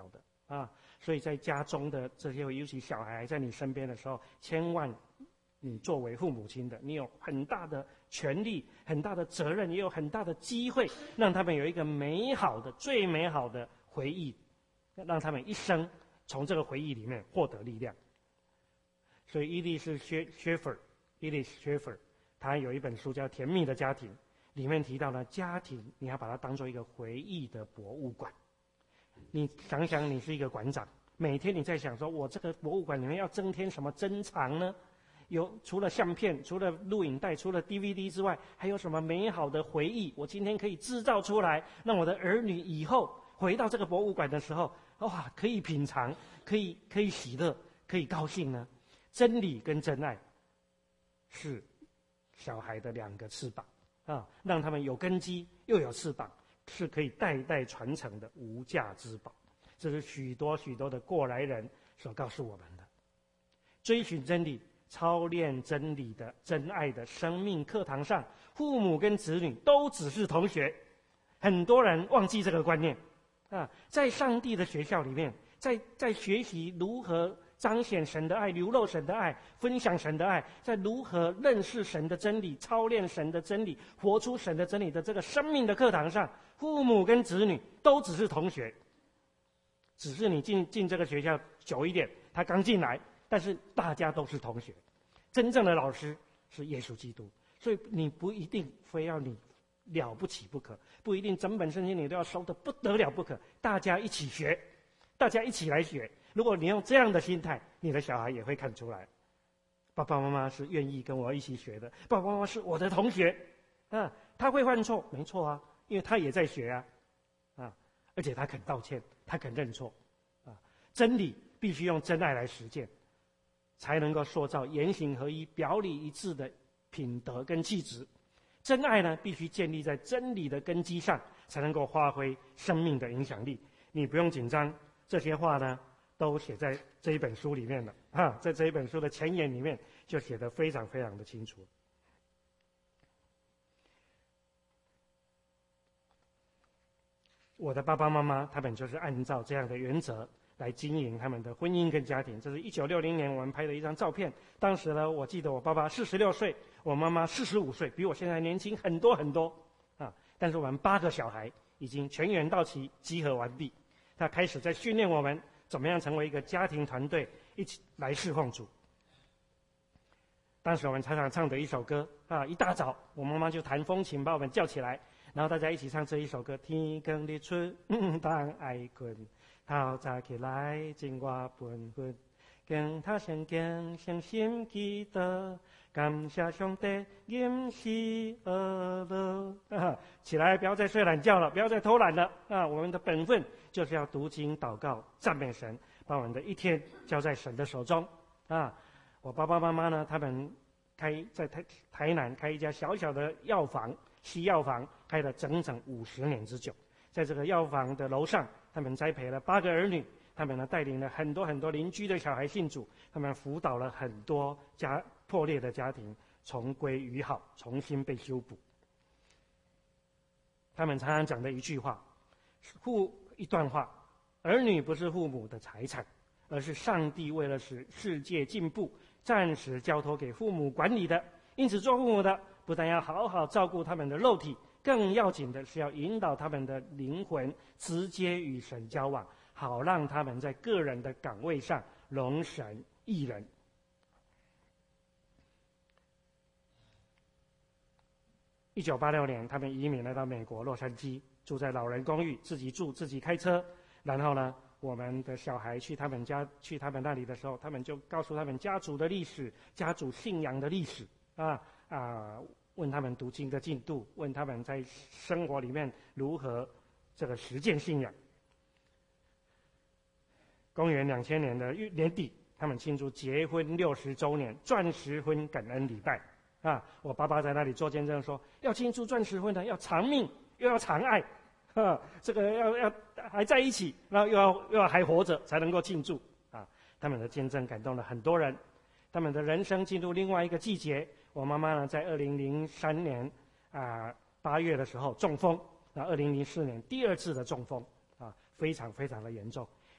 啊。所以在家中的这些，尤其小孩在你身边的时候，千万你作为父母亲的，你有很大的权利、很大的责任，也有很大的机会，让他们有一个美好的、最美好的回忆，让他们一生从这个回忆里面获得力量。所以伊丽是薛薛弗尔，伊丽薛弗尔，他有一本书叫《甜蜜的家庭》，里面提到了家庭，你要把它当做一个回忆的博物馆。你想想，你是一个馆长，每天你在想说，我这个博物馆里面要增添什么珍藏呢？有除了相片、除了录影带、除了 D V D 之外，还有什么美好的回忆？我今天可以制造出来，让我的儿女以后回到这个博物馆的时候，哇，可以品尝，可以可以喜乐，可以高兴呢？真理跟真爱是小孩的两个翅膀啊，让他们有根基又有翅膀。是可以代代传承的无价之宝，这是许多许多的过来人所告诉我们的。追寻真理、操练真理的真爱的生命课堂上，父母跟子女都只是同学。很多人忘记这个观念啊，在上帝的学校里面，在在学习如何彰显神的爱、流露神的爱、分享神的爱，在如何认识神的真理、操练神的真理、活出神的真理的这个生命的课堂上，父母跟子女都只是同学，只是你进进这个学校久一点，他刚进来，但是大家都是同学。真正的老师是耶稣基督，所以你不一定非要你了不起不可，不一定整本圣经你都要收得不得了不可，大家一起学，大家一起来学。如果你用这样的心态，你的小孩也会看出来，爸爸妈妈是愿意跟我一起学的，爸爸妈妈是我的同学，啊，他会犯错，没错啊，因为他也在学啊，啊，而且他肯道歉，他肯认错，啊，真理必须用真爱来实践，才能够塑造言行合一、表里一致的品德跟气质。真爱呢，必须建立在真理的根基上，才能够发挥生命的影响力。你不用紧张，这些话呢，都写在这一本书里面了啊，在这一本书的前言里面就写得非常非常的清楚。我的爸爸妈妈他们就是按照这样的原则来经营他们的婚姻跟家庭。这是一九六零年我们拍的一张照片，当时呢，我记得我爸爸四十六岁，我妈妈四十五岁，比我现在年轻很多很多啊。但是我们八个小孩已经全员到齐，集合完毕。他开始在训练我们怎么样成为一个家庭团队，一起来侍奉主。当时我们常常唱的一首歌啊，一大早我妈妈就弹风琴把我们叫起来，然后大家一起唱这一首歌：天光日出，唔当爱困，透早起来正我本分，跟他相见相心祈祷，感谢上帝饮食而乐。啊，起来，不要再睡懒觉了，不要再偷懒了啊！我们的本分就是要读经、祷告、赞美神，把我们的一天交在神的手中啊！我爸爸妈妈呢，他们开在台台南开一家小小的药房，西药房，开了整整五十年之久。在这个药房的楼上，他们栽培了八个儿女，他们呢带领了很多很多邻居的小孩信主，他们辅导了很多家破裂的家庭重归于好，重新被修补。他们常常讲的一句话，父一段话：儿女不是父母的财产，而是上帝为了使世界进步，暂时交托给父母管理的。因此，做父母的不但要好好照顾他们的肉体，更要紧的是要引导他们的灵魂直接与神交往，好让他们在个人的岗位上容神益人。一九八六年，他们移民来到美国洛杉矶，住在老人公寓，自己住自己开车。然后呢，我们的小孩去他们家去他们那里的时候，他们就告诉他们家族的历史、家族信仰的历史啊啊，问他们读经的进度，问他们在生活里面如何这个实践信仰。公元两千年的年底，他们庆祝结婚六十周年钻石婚感恩礼拜啊！我爸爸在那里做见证说，要庆祝钻石婚呢，要长命又要长爱，哈，这个要要还在一起，然后又要又要还活着才能够庆祝啊！他们的见证感动了很多人，他们的人生进入另外一个季节。我妈妈呢，在二零零三年啊八月的时候中风，那二零零四年第二次的中风啊，非常非常的严重。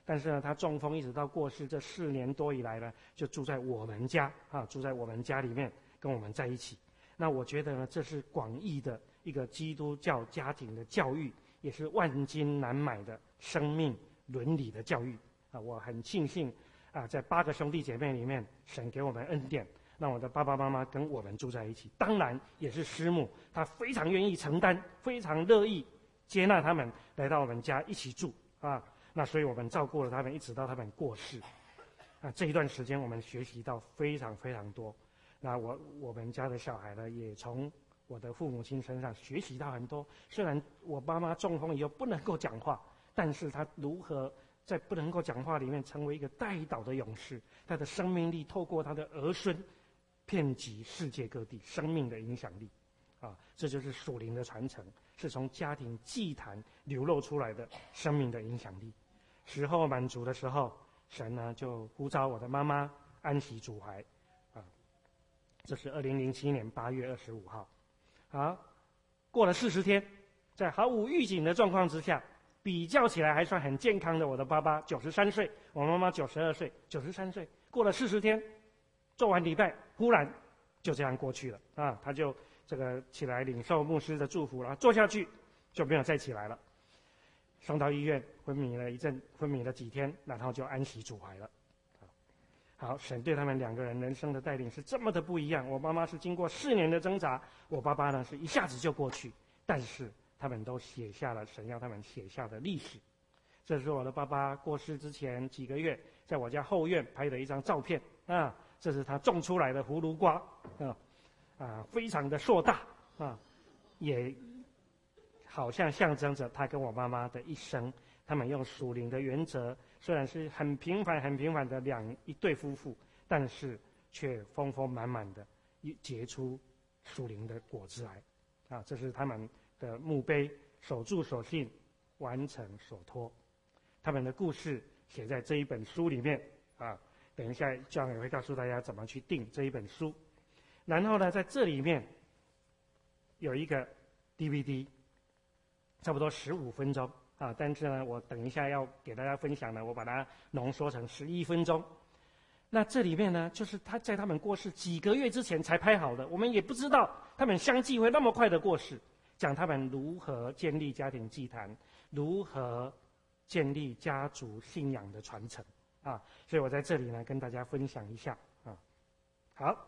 但是呢，他中风一直到过世这四年多以来呢，就住在我们家啊，住在我们家里面，跟我们在一起。那我觉得呢，这是广义的一个基督教家庭的教育，也是万金难买的生命伦理的教育啊！我很庆幸啊，在八个兄弟姐妹里面，神给我们恩典，让我的爸爸妈妈跟我们住在一起。当然，也是师母，她非常愿意承担，非常乐意接纳他们来到我们家一起住啊。那所以我们照顾了他们，一直到他们过世。啊，这一段时间我们学习到非常非常多。那我我们家的小孩呢，也从我的父母亲身上学习到很多。虽然我妈妈中风以后不能够讲话，但是她如何在不能够讲话里面成为一个带导的勇士，她的生命力透过她的儿孙，遍及世界各地，生命的影响力。啊，这就是属灵的传承，是从家庭祭坛流露出来的生命的影响力。时候满足的时候，神呢就呼召我的妈妈安息主怀，啊，这是二零零七年八月二十五号。好，过了四十天，在毫无预警的状况之下，比较起来还算很健康的我的爸爸九十三岁，我妈妈九十二岁，九十三岁，过了四十天，做完礼拜，忽然就这样过去了啊，他就这个起来领受牧师的祝福，然后坐下去就没有再起来了。送到医院昏迷了一阵，昏迷了几天，然后就安息主怀了。好，神对他们两个人人生的带领是这么的不一样。我妈妈是经过四年的挣扎，我爸爸呢是一下子就过去，但是他们都写下了神要他们写下的历史。这是我的爸爸过世之前几个月，在我家后院拍的一张照片啊，这是他种出来的葫芦瓜啊啊，非常的硕大啊，也好像象征着他跟我妈妈的一生。他们用属灵的原则，虽然是很平凡、很平凡的两一对夫妇，但是却丰丰满满的结出属灵的果子来。啊，这是他们的墓碑，守住所信，完成所托。他们的故事写在这一本书里面啊。等一下John也会告诉大家怎么去订这一本书。然后呢，在这里面有一个 D V D， 差不多十五分钟。啊，但是呢，我等一下要给大家分享呢，我把它浓缩成十一分钟。那这里面呢，就是他在他们过世几个月之前才拍好的，我们也不知道他们相继会那么快的过世，讲他们如何建立家庭祭坛，如何建立家族信仰的传承啊。所以我在这里呢，跟大家分享一下啊。好，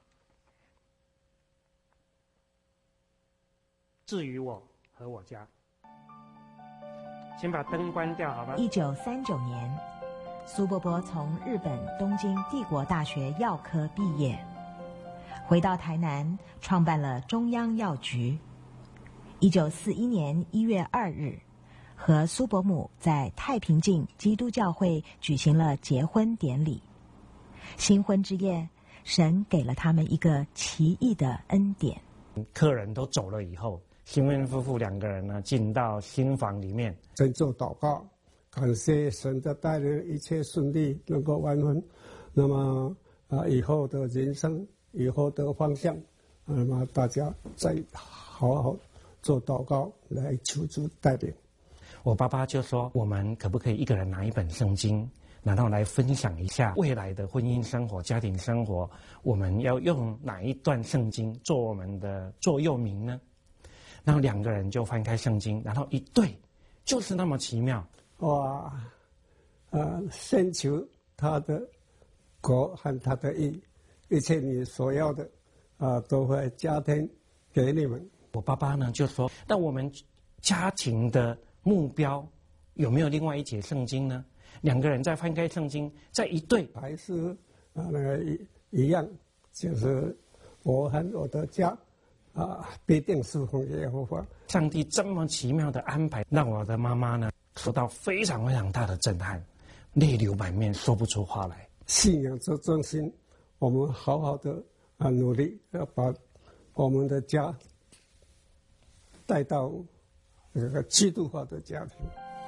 至于我和我家。先把灯关掉，好吗？ 一九三九年，苏伯伯从日本东京帝国大学药科毕业，回到台南，创办了中央药局。一九四一年一月二日，和苏伯母在太平径基督教会举行了结婚典礼。新婚之夜，神给了他们一个奇异的恩典。 客人都走了以后，新婚夫妇两个人呢，进到新房里面， 先做祷告，感谢神的带领，一切顺利，能够完婚。那么啊，以后的人生，以后的方向，那么大家再好好做祷告，来求主带领。 我爸爸就说，我们可不可以一个人拿一本圣经，然后来分享一下未来的婚姻生活、家庭生活，我们要用哪一段圣经做我们的座右铭呢？然后两个人就翻开圣经，然后一对，就是那么奇妙。 哇，呃，先求他的国和他的义，一切你所要的，啊、呃，都会加添给你们。 我爸爸呢就说，那我们家庭的目标有没有另外一节圣经呢？两个人再翻开圣经，再一对， 还是啊、呃、一一样，就是我和我的家。啊，必定侍奉耶和华。 上帝这么奇妙的安排，让我的妈妈呢受到非常非常大的震撼，泪流满面，说不出话来。 信仰这中心，我们好好的啊努力，要把我们的家带到这个基督化的家庭。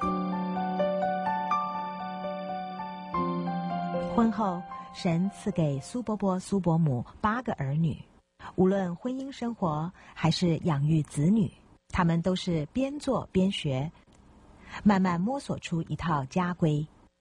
婚后，神赐给苏伯伯、苏伯母八个儿女。无论婚姻生活还是养育子女，他们都是边做边学，慢慢摸索出一套家规。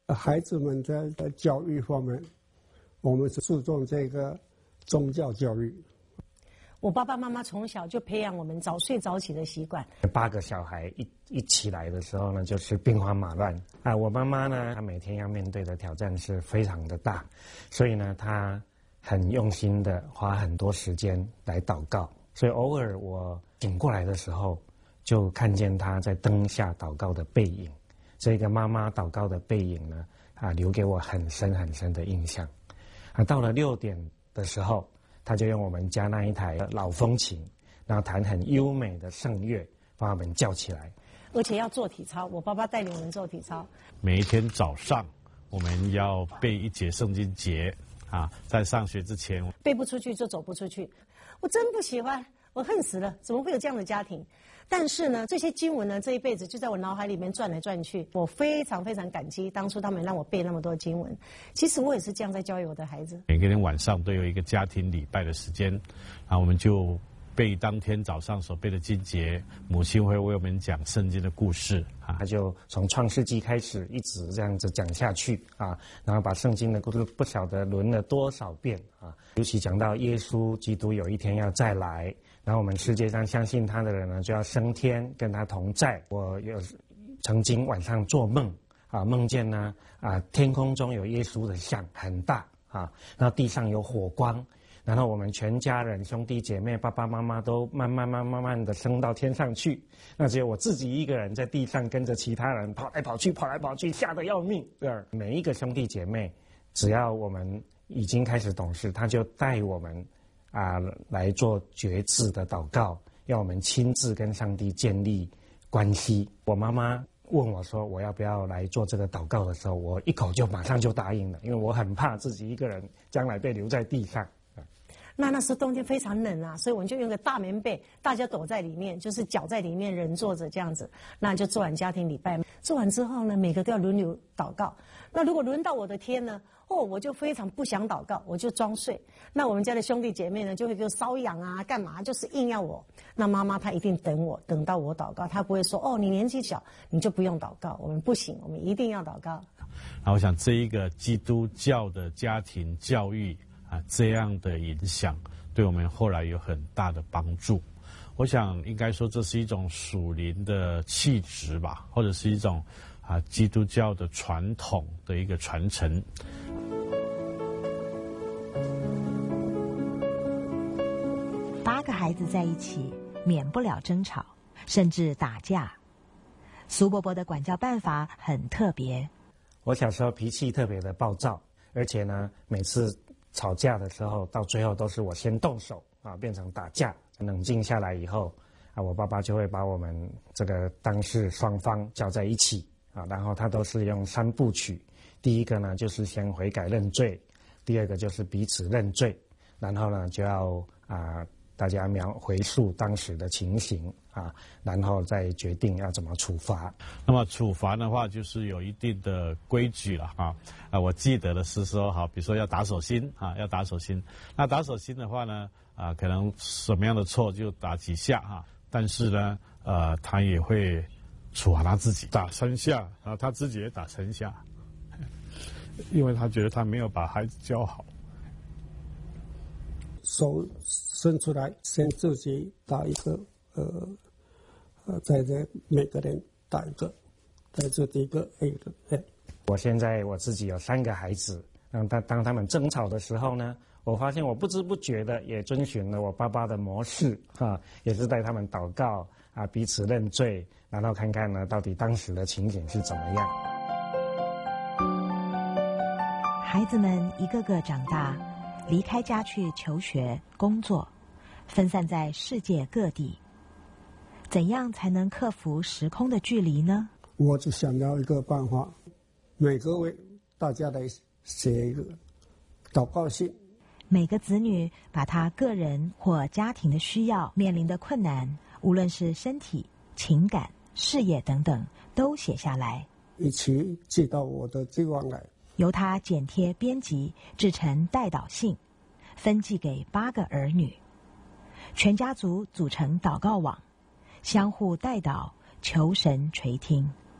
孩子们在在教育方面，我们是注重这个宗教教育。 我爸爸妈妈从小就培养我们早睡早起的习惯。 八个小孩一一起来的时候呢，就是兵荒马乱啊。我妈妈呢，她每天要面对的挑战是非常的大，所以呢，她很用心的花很多时间来祷告。所以偶尔我醒过来的时候，就看见她在灯下祷告的背影。这个妈妈祷告的背影呢，啊，留给我很深很深的印象。啊，到了六点的时候，他就用我们家那一台老风琴，然后弹很优美的圣乐，把我们叫起来。 而且要做体操，我爸爸带领我们做体操。 每一天早上，我们要背一节圣经节啊，在上学之前背不出去就走不出去。我真不喜欢，我恨死了，怎么会有这样的家庭？但是呢，这些经文呢，这一辈子就在我脑海里面转来转去。我非常非常感激当初他们让我背那么多经文。其实我也是这样在教育我的孩子。 每个人晚上都有一个家庭礼拜的时间，然后我们就背当天早上所背的经节，母亲会为我们讲圣经的故事啊， 他就从创世纪开始一直这样子讲下去啊，然后把圣经的故事不晓得轮了多少遍啊，尤其讲到耶稣基督有一天要再来。然后我们世界上相信他的人呢，就要升天跟他同在。我有曾经晚上做梦啊，梦见呢啊天空中有耶稣的像很大啊，然后地上有火光，然后我们全家人兄弟姐妹爸爸妈妈都慢慢慢慢慢的升到天上去，那只有我自己一个人在地上跟着其他人跑来跑去跑来跑去，吓得要命。对，每一个兄弟姐妹，只要我们已经开始懂事，他就带我们。啊，来做决志的祷告，要我们亲自跟上帝建立关系。我妈妈问我说我要不要来做这个祷告的时候，我一口就马上就答应了，因为我很怕自己一个人将来被留在地上。 那那时候冬天非常冷啊，所以我们就用个大棉被，大家躲在里面，就是脚在里面，人坐着这样子。那就做完家庭礼拜，做完之后呢，每个都要轮流祷告。那如果轮到我的天呢，哦，我就非常不想祷告，我就装睡。那我们家的兄弟姐妹呢，就会给我瘙痒啊，干嘛，就是硬要我。那妈妈她一定等我，等到我祷告，她不会说哦，你年纪小，你就不用祷告。我们不行，我们一定要祷告。 那我想这一个基督教的家庭教育啊，这样的影响对我们后来有很大的帮助。我想应该说这是一种属灵的气质吧，或者是一种啊基督教的传统的一个传承。 八个孩子在一起，免不了争吵，甚至打架。苏伯伯的管教办法很特别。 我小时候脾气特别的暴躁，而且呢，每次吵架的时候，到最后都是我先动手啊，变成打架。冷静下来以后啊，我爸爸就会把我们这个当事双方叫在一起啊，然后他都是用三部曲。第一个呢，就是先悔改认罪；第二个就是彼此认罪，然后呢，就要啊大家描回溯当时的情形啊，然后再决定要怎么处罚。 那么处罚的话，就是有一定的规矩了哈。啊，我记得的是说，好，比如说要打手心啊，要打手心。那打手心的话呢，啊，可能什么样的错就打几下哈。但是呢，呃，他也会处罚他自己，打三下，然后他自己也打三下，因为他觉得他没有把孩子教好。 手伸出来，先自己打一个，呃，呃，再在每个人打一个，再这第一个 A 的 A。 我现在我自己有三个孩子，当当当他们争吵的时候呢，我发现我不知不觉的也遵循了我爸爸的模式哈，也是带他们祷告啊，彼此认罪，然后看看呢到底当时的情景是怎么样。 孩子们一个个长大，离开家去求学、工作，分散在世界各地。怎样才能克服时空的距离呢？ 我就想到一个办法，每个月大家来写一个祷告信。 每个子女把他个人或家庭的需要、面临的困难，无论是身体、情感、事业等等，都写下来， 一起寄到我的地方来， 由他剪贴编辑，制成代祷信，分寄给八个儿女。全家族组成祷告网，相互代祷，求神垂听。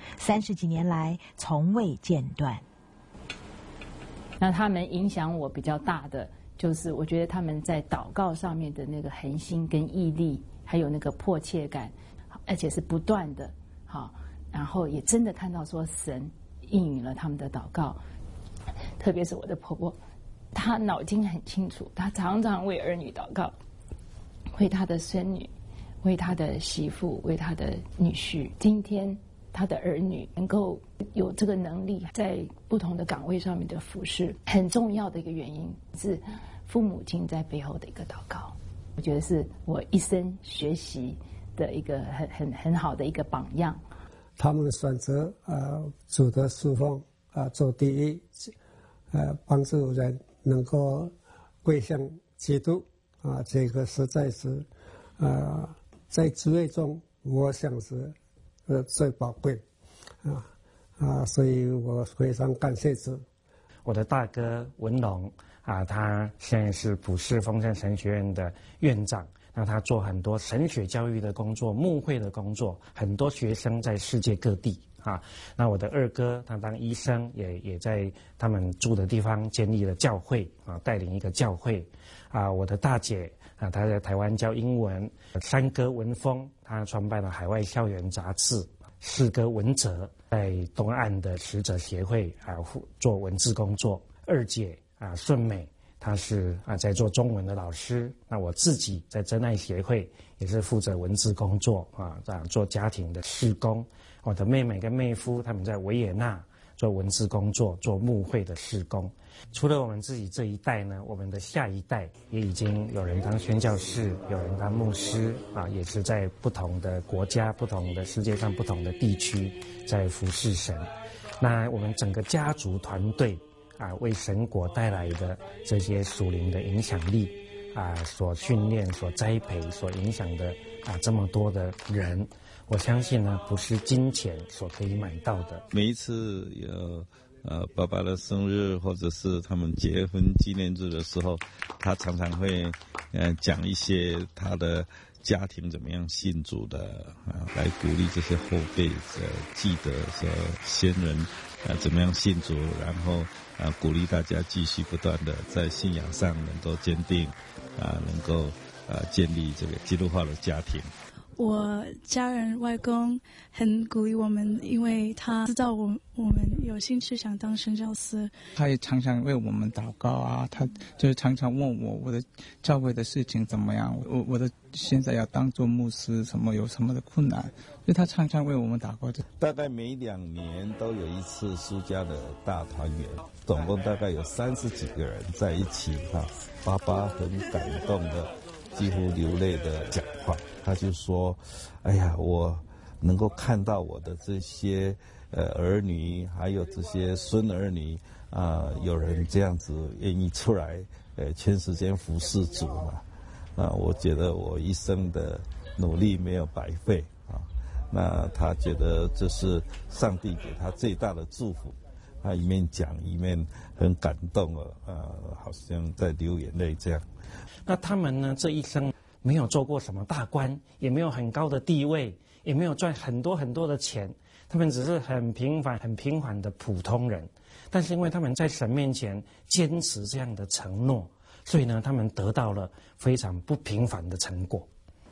三十几年来从未间断。 那他们影响我比较大的，就是我觉得他们在祷告上面的那个恒心跟毅力，还有那个迫切感，而且是不断的，好，然后也真的看到说神应允了他们的祷告。特别是我的婆婆，她脑筋很清楚，她常常为儿女祷告，为她的孙女，为她的媳妇，为她的女婿。今天他的儿女能够有这个能力在不同的岗位上面的服侍，很重要的一个原因是父母亲在背后的一个祷告。我觉得是我一生学习的一个很很很好的一个榜样。 他们选择呃主的侍奉啊、呃、做第一，呃帮助人能够归向基督啊、呃，这个实在是呃在职业中我想是呃最宝贵啊啊，所以我非常感谢主。 我的大哥文龙啊，他现在是普世丰盛神学院的院长。那他做很多神学教育的工作、牧会的工作，很多学生在世界各地啊。那我的二哥他当医生，也也在他们住的地方建立了教会啊，带领一个教会啊。我的大姐啊，她在台湾教英文。三哥文峰，他创办了海外校园杂志。四哥文哲在东岸的使者协会啊做文字工作。二姐啊顺美，他是啊在做中文的老师。那我自己在真爱协会也是负责文字工作啊，这样做家庭的事工。我的妹妹跟妹夫他们在维也纳做文字工作，做牧会的事工。除了我们自己这一代呢，我们的下一代也已经有人当宣教士，有人当牧师啊，也是在不同的国家、不同的世界上不同的地区在服侍神。那我们整个家族团队啊，为神国带来的这些属灵的影响力啊，所训练、所栽培、所影响的啊这么多的人，我相信呢，不是金钱所可以买到的。 每一次有呃爸爸的生日，或者是他们结婚纪念日的时候，他常常会呃讲一些他的家庭怎么样信主的啊，来鼓励这些后辈呃记得说先人啊怎么样信主，然后啊鼓励大家继续不断的在信仰上能够坚定啊，能够啊建立这个基督化的家庭。 我家人外公很鼓励我们，因为他知道我我们有兴趣想当宣教师。 他也常常为我们祷告啊，他就是常常问我我的教会的事情怎么样，我我的现在要当做牧师什么有什么的困难，所以他常常为我们祷告。 大概每两年都有一次苏家的大团圆，总共大概有三十几个人在一起啊，爸爸很感动的几乎流泪的讲话。他就说哎呀，我能够看到我的这些呃儿女还有这些孙儿女啊、呃，有人这样子愿意出来呃全时间服侍主嘛啊、呃，我觉得我一生的努力没有白费啊。那他觉得这是上帝给他最大的祝福，他一面讲一面很感动了，呃，好像在流眼泪这样。 那他们呢，这一生没有做过什么大官，也没有很高的地位，也没有赚很多很多的钱，他们只是很平凡、很平凡的普通人。但是因为他们在神面前坚持这样的承诺，所以呢，他们得到了非常不平凡的成果。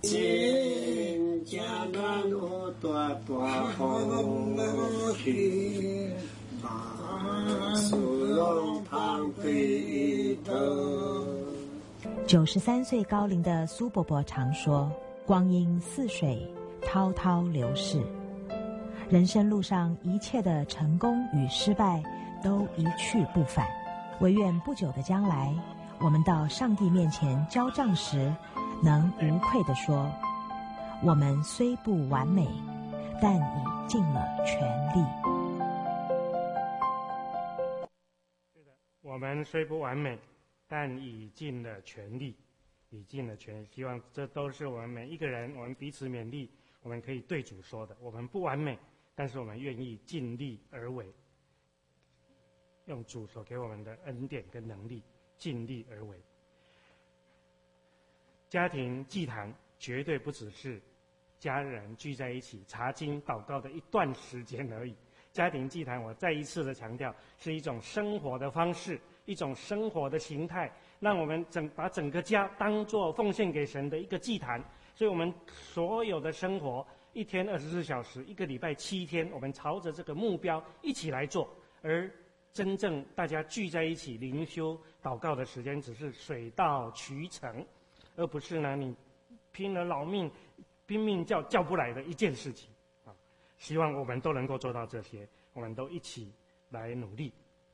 九十三岁高龄的苏伯伯常说：“光阴似水，滔滔流逝。人生路上一切的成功与失败都一去不返。唯愿不久的将来，我们到上帝面前交账时，能无愧地说：我们虽不完美，但已尽了全力。” 是的，我们虽不完美，但已尽了全力，已尽了全力。希望这都是我们每一个人，我们彼此勉励，我们可以对主说的。我们不完美，但是我们愿意尽力而为，用主所给我们的恩典跟能力，尽力而为。家庭祭坛绝对不只是家人聚在一起查经祷告的一段时间而已。家庭祭坛，我再一次的强调，是一种生活的方式，一种生活的形态，让我们整把整个家当作奉献给神的一个祭坛。所以我们所有的生活，一天二十四小时，一个礼拜七天，我们朝着这个目标一起来做。而真正大家聚在一起灵修祷告的时间，只是水到渠成，而不是呢你拼了老命拼命叫叫不来的一件事情啊！希望我们都能够做到这些，我们都一起来努力。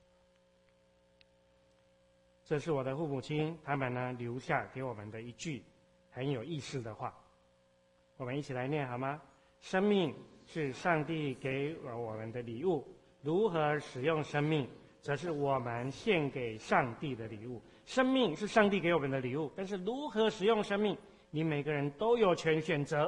这是我的父母亲他们呢留下给我们的一句很有意思的话，我们一起来念好吗？生命是上帝给我们的礼物，如何使用生命，则是我们献给上帝的礼物。生命是上帝给我们的礼物，但是如何使用生命，你每个人都有权选择，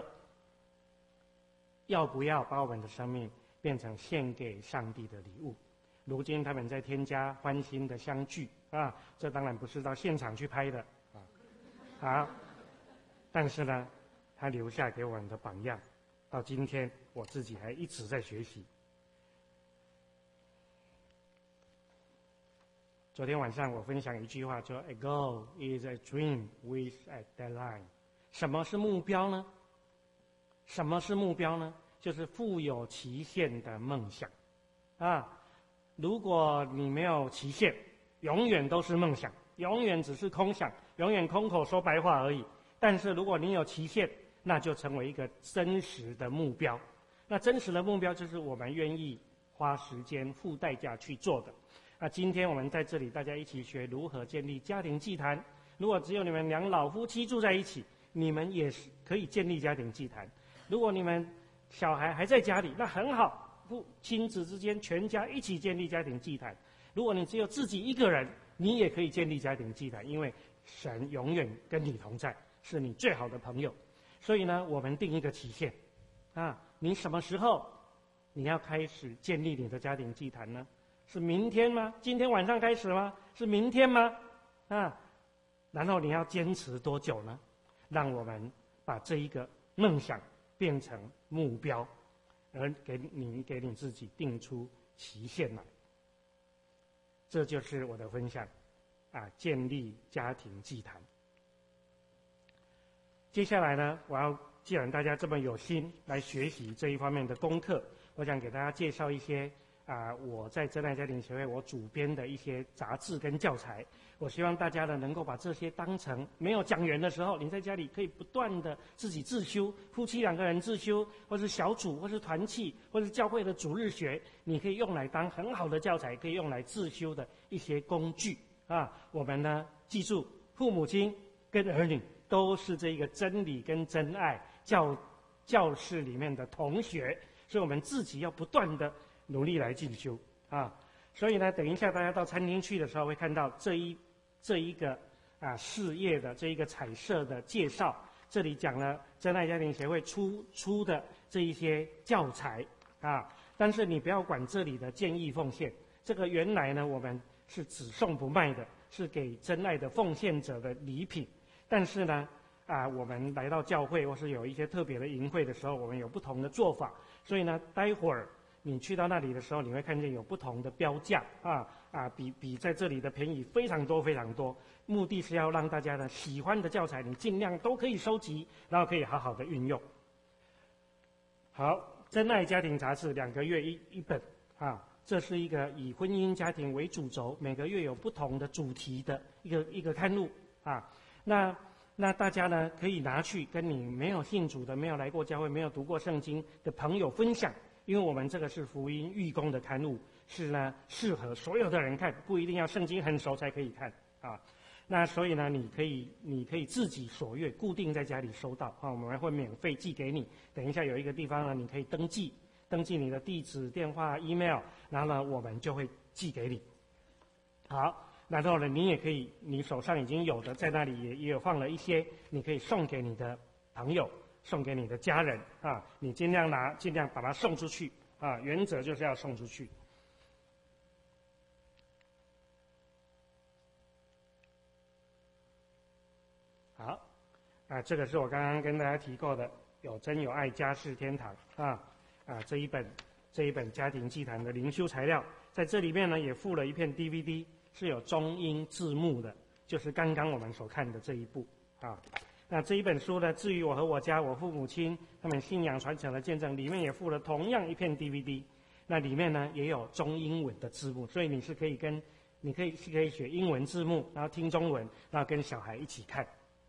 要不要把我们的生命变成献给上帝的礼物。如今他们在天家欢欣的相聚啊，这当然不是到现场去拍的啊，好，但是呢，他留下给我们的榜样，到今天我自己还一直在学习。昨天晚上我分享一句话，说 "A goal is a dream with a deadline"。什么是目标呢？什么是目标呢？就是富有期限的梦想，啊，如果你没有期限，永远都是梦想，永远只是空想，永远空口说白话而已。但是如果你有期限，那就成为一个真实的目标。那真实的目标就是我们愿意花时间、付代价去做的。那今天我们在这里，大家一起学如何建立家庭祭坛。如果只有你们两老夫妻住在一起，你们也是可以建立家庭祭坛。如果你们小孩还在家里，那很好，父亲子之间全家一起建立家庭祭坛。如果你只有自己一个人，你也可以建立家庭祭坛，因为神永远跟你同在，是你最好的朋友。所以呢，我们定一个期限，啊，你什么时候你要开始建立你的家庭祭坛呢？是明天吗？今天晚上开始吗？是明天吗？啊，然后你要坚持多久呢？让我们把这一个梦想变成目标，而给你给你自己定出期限来。这就是我的分享，啊，建立家庭祭坛。接下来呢，我要既然大家这么有心来学习这一方面的功课，我想给大家介绍一些啊、呃，我在真爱家庭协会我主编的一些杂志跟教材。我希望大家呢能够把这些当成没有讲员的时候，你在家里可以不断的自己自修，夫妻两个人自修，或是小组，或是团契，或是教会的主日学，你可以用来当很好的教材，可以用来自修的一些工具啊。我们呢记住，父母亲跟儿女都是这个真理跟真爱教教室里面的同学，所以我们自己要不断的努力来进修啊。所以呢，等一下大家到餐厅去的时候，会看到这一这一个啊事业的这一个彩色的介绍，这里讲了真爱家庭协会出出的这一些教材啊。但是你不要管这里的建议奉献，这个原来呢我们是只送不卖的，是给真爱的奉献者的礼品。但是呢，啊，我们来到教会或是有一些特别的营会的时候，我们有不同的做法。所以呢，待会儿你去到那里的时候，你会看见有不同的标价啊啊，比比在这里的便宜非常多非常多。目的是要让大家呢喜欢的教材，你尽量都可以收集，然后可以好好的运用。好，真爱家庭杂志两个月一一本啊，这是一个以婚姻家庭为主轴，每个月有不同的主题的一个一个刊物啊。那那大家呢可以拿去跟你没有信主的、没有来过教会、没有读过圣经的朋友分享，因为我们这个是福音预工的刊物，是呢适合所有的人看，不一定要圣经很熟才可以看啊。那所以呢，你可以你可以自己所愿，固定在家里收到啊，我们会免费寄给你。等一下有一个地方呢，你可以登记，登记你的地址、电话、email， 然后呢我们就会寄给你。好。然后呢，你也可以，你手上已经有的，在那里也也有放了一些，你可以送给你的朋友，送给你的家人啊。你尽量拿，尽量把它送出去啊。原则就是要送出去。好，啊，这个是我刚刚跟大家提过的有真有爱家是天堂啊啊这一本这一本家庭祭坛的灵修材料，在这里面呢也附了一片 D V D， 是有中英字幕的，就是刚刚我们所看的这一部啊。那这一本书呢，至于我和我家我父母亲他们信仰传承的见证，里面也附了同样一片 D V D， 那里面呢也有中英文的字幕，所以你是可以跟你可以是可以学英文字幕，然后听中文，然后跟小孩一起看。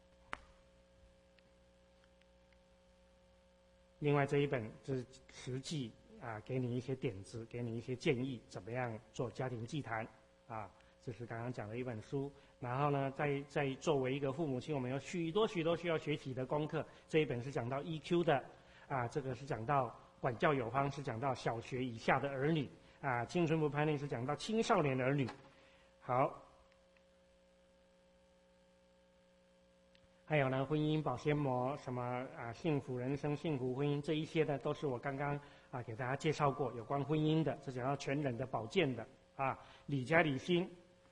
另外这一本就是实际啊，给你一些点子，给你一些建议，怎么样做家庭祭坛啊？这是刚刚讲的一本书。然后呢，在在作为一个父母亲，我们有许多许多需要学习的功课。这一本是讲到 E Q 的，啊，这个是讲到管教有方，是讲到小学以下的儿女，啊，青春不叛逆是讲到青少年儿女。好，还有呢，婚姻保鲜膜，什么啊，幸福人生、幸福婚姻这一些呢，都是我刚刚啊给大家介绍过有关婚姻的，这讲到全人的保健的啊，理家理心。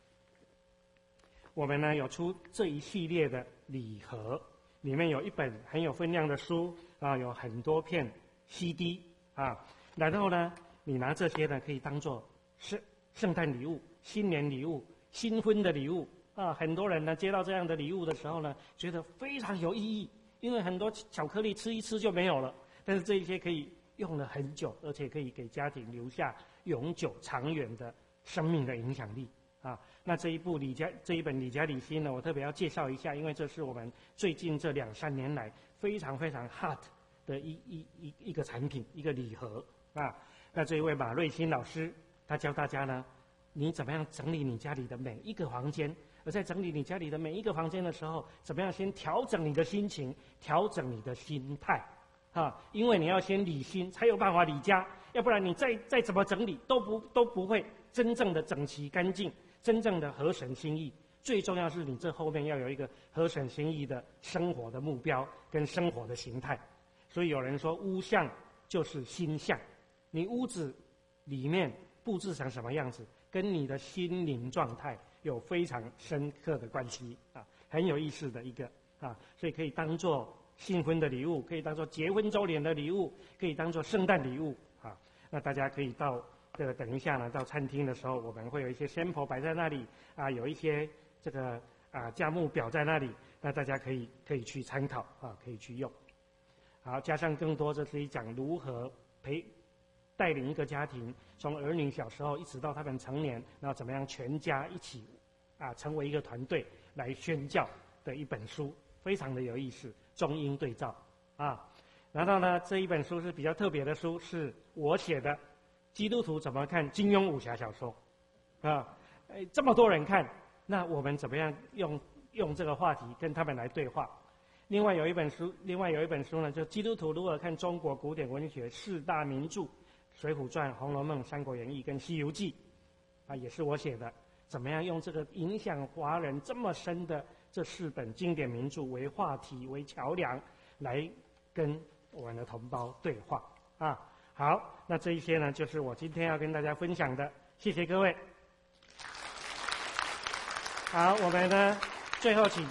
我们呢有出这一系列的礼盒，里面有一本很有分量的书啊，有很多片 C D 啊，然后呢，你拿这些呢可以当做圣圣诞礼物、新年礼物、新婚的礼物啊。很多人呢接到这样的礼物的时候呢，觉得非常有意义，因为很多巧克力吃一吃就没有了，但是这一些可以用了很久，而且可以给家庭留下永久长远的生命的影响力。啊，那这一部李家这一本李家理心呢，我特别要介绍一下，因为这是我们最近这两三年来非常非常 hot 的一一一一个产品，一个礼盒啊。那这一位马瑞欣老师，他教大家呢，你怎么样整理你家里的每一个房间，而在整理你家里的每一个房间的时候，怎么样先调整你的心情，调整你的心态啊，因为你要先理心，才有办法理家，要不然你再再怎么整理都不都不会真正的整齐干净。真正的合神心意，最重要是你这后面要有一个合神心意的生活的目标跟生活的形态。所以有人说屋相就是心相，你屋子里面布置成什么样子，跟你的心灵状态有非常深刻的关系啊，很有意思的一个啊，所以可以当做新婚的礼物，可以当做结婚周年的礼物，可以当做圣诞礼物啊。那大家可以到。这个等一下呢，到餐厅的时候，我们会有一些 sample 摆在那里啊，有一些这个啊价目表在那里，那大家可以可以去参考啊，可以去用。好，加上更多，这是一讲如何陪带领一个家庭，从儿女小时候一直到他们成年，然后怎么样全家一起啊成为一个团队来宣教的一本书，非常的有意思，中英对照啊。然后呢，这一本书是比较特别的书，是我写的。基督徒怎么看金庸武侠小说？啊，哎，这么多人看，那我们怎么样用用这个话题跟他们来对话？另外有一本书，另外有一本书呢，就基督徒如何看中国古典文学四大名著《水浒传》《红楼梦》《三国演义》跟《西游记》，啊，也是我写的。怎么样用这个影响华人这么深的这四本经典名著为话题、为桥梁，来跟我们的同胞对话啊？好，那这一些呢，就是我今天要跟大家分享的，谢谢各位。好，我们呢，最后请